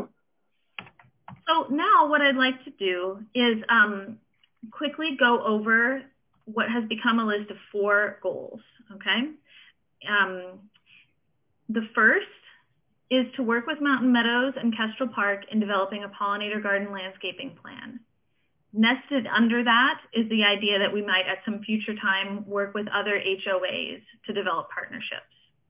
So now what I'd like to do is um, quickly go over what has become a list of four goals, okay? Um, the first is to work with Mountain Meadows and Kestrel Park in developing a pollinator garden landscaping plan. Nested under that is the idea that we might at some future time work with other H O As to develop partnerships.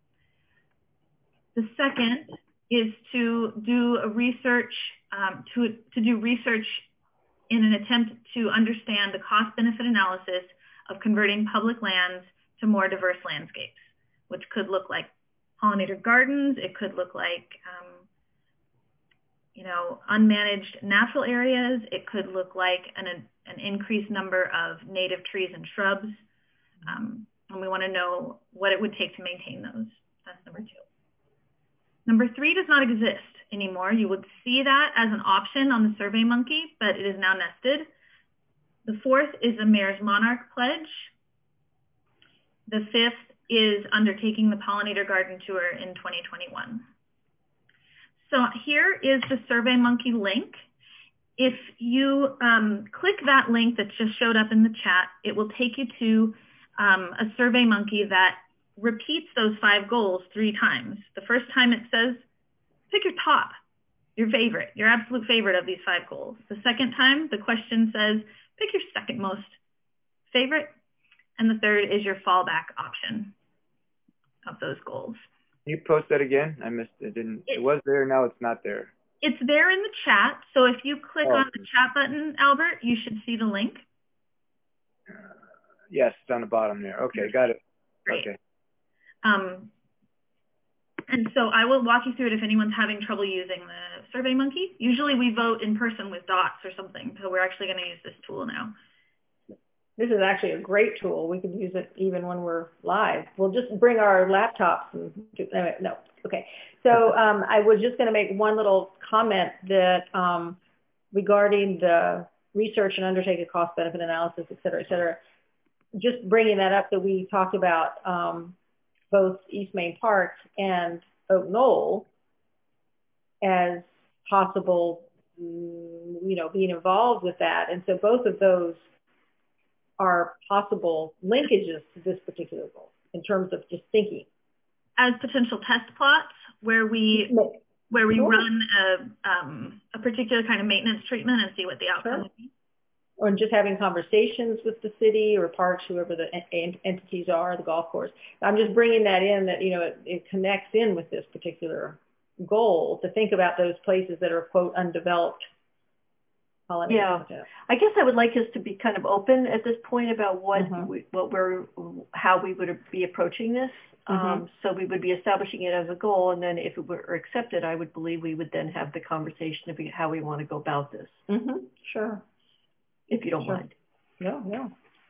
The second is to do a research, um, to, to do research in an attempt to understand the cost-benefit analysis of converting public lands to more diverse landscapes, which could look like pollinator gardens. It could look like, um, you know, unmanaged natural areas. It could look like an, an increased number of native trees and shrubs. Um, and we want to know what it would take to maintain those. That's number two. Number three does not exist anymore. You would see that as an option on the SurveyMonkey, but it is now nested. The fourth is the Mayor's Monarch Pledge. The fifth is undertaking the pollinator garden tour in twenty twenty-one. So here is the SurveyMonkey link. If you um, click that link that just showed up in the chat, it will take you to um, a SurveyMonkey that repeats those five goals three times. The first time it says, pick your top, your favorite, your absolute favorite of these five goals. The second time, the question says, pick your second most favorite. And the third is your fallback option of those goals. Can you post that again? I missed it. Didn't, it, it was there, now it's not there. It's there in the chat. So if you click oh. on the chat button, Albert, you should see the link. Uh, yes, it's on the bottom there. Okay, got it. Great. Okay. Um, and so I will walk you through it if anyone's having trouble using the SurveyMonkey. Usually we vote in person with dots or something, so we're actually going to use this tool now. This is actually a great tool. We can use it even when we're live. We'll just bring our laptops and do, no, okay. So um, I was just going to make one little comment that um, regarding the research and undertake a cost-benefit analysis, et cetera, et cetera. Just bringing that up, that we talked about um, both East Main Park and Oak Knoll as possible, you know, being involved with that. And so both of those are possible linkages to this particular goal in terms of just thinking. As potential test plots where we where we sure. run a, um, a particular kind of maintenance treatment and see what the outcome sure. would be. Or just having conversations with the city or parks, whoever the ent entities are, the golf course. I'm just bringing that in, that, you know, it, it connects in with this particular goal to think about those places that are, quote, undeveloped. Yeah, I guess I would like us to be kind of open at this point about what mm-hmm. we, what we're, how we would be approaching this. Mm-hmm. Um, so we would be establishing it as a goal, and then if it were accepted, I would believe we would then have the conversation about how we want to go about this. Mm-hmm. Sure. If you don't sure. mind. No, no.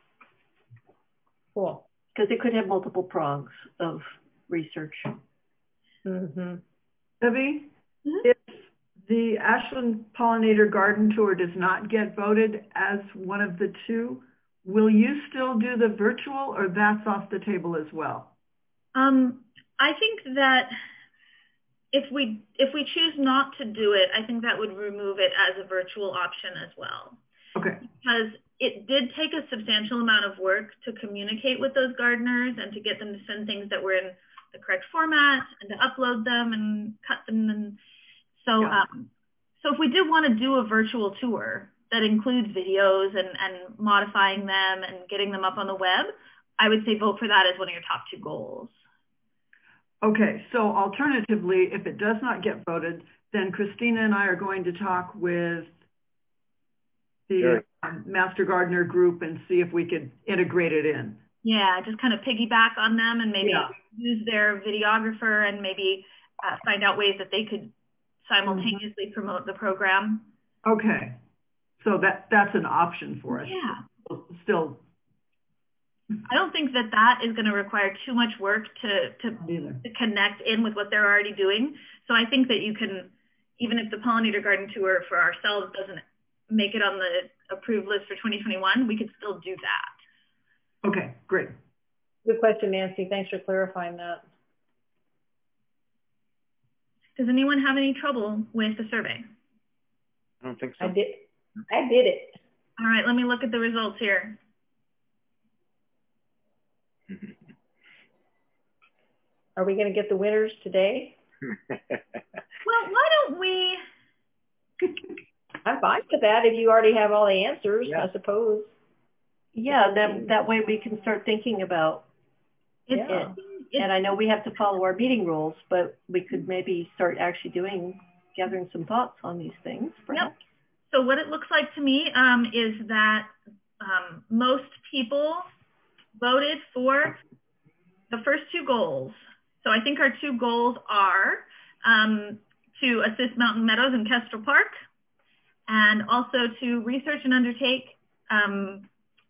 Cool. Because it could have multiple prongs of research. Mm-hmm. Debbie, mm-hmm. if the Ashland Pollinator Garden Tour does not get voted as one of the two, will you still do the virtual, or that's off the table as well? Um, I think that if we if we choose not to do it, I think that would remove it as a virtual option as well. Okay. Because it did take a substantial amount of work to communicate with those gardeners and to get them to send things that were in the correct format and to upload them and cut them. And so, yeah. um, so if we did want to do a virtual tour that includes videos and, and modifying them and getting them up on the web, I would say vote for that as one of your top two goals. Okay, so alternatively, if it does not get voted, then Christina and I are going to talk with the sure. um, Master Gardener group and see if we could integrate it in. Yeah, just kind of piggyback on them and maybe yeah. use their videographer and maybe uh, find out ways that they could simultaneously mm-hmm. promote the program. Okay, so that that's an option for us. Yeah. Still. I don't think that that is going to require too much work to, to, to connect in with what they're already doing. So I think that you can, even if the Pollinator Garden Tour for ourselves doesn't make it on the approved list for twenty twenty-one, we could still do that. Okay, great. Good question, Nancy. Thanks for clarifying that. Does anyone have any trouble with the survey? I don't think so. I did. I did it. All right, let me look at the results here. Are we going to get the winners today? Well, why don't we? I'm fine with that if you already have all the answers, yeah. I suppose. Yeah, that, that way we can start thinking about it. Yeah. it. And I know we have to follow our meeting rules, but we could maybe start actually doing, gathering some thoughts on these things. Perhaps. Yep. So what it looks like to me um, is that um, most people voted for the first two goals. So I think our two goals are um, to assist Mountain Meadows and Kestrel Park, and also to research and undertake um,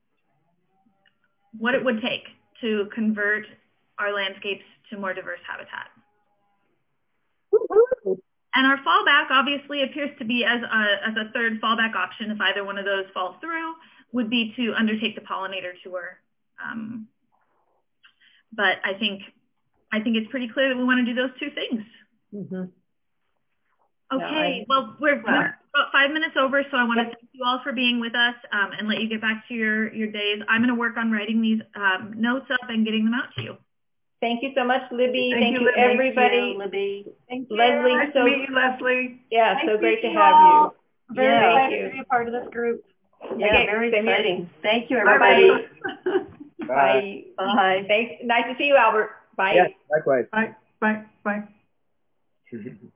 what it would take to convert our landscapes to more diverse habitat. And our fallback obviously appears to be as a, as a third fallback option, if either one of those falls through, would be to undertake the pollinator tour. Um, but I think I think it's pretty clear that we want to do those two things. Mm-hmm. Okay, yeah, I, well, we're, we're about five minutes over, so I want to thank you all for being with us um, and let you get back to your, your days. I'm going to work on writing these um, notes up and getting them out to you. Thank you so much, Libby. Thank, thank you, you, Libby. everybody. Thank you, Libby. Thank you. Leslie, nice so, to meet you, Leslie. Yeah, nice so great to you have all. you. Very yeah, glad you. to be a part of this group. Yeah, okay, very exciting. Here. Thank you, everybody. Bye. Bye. Bye. Thanks. Nice to see you, Albert. Bye. Yes, likewise. Bye. Bye. Bye.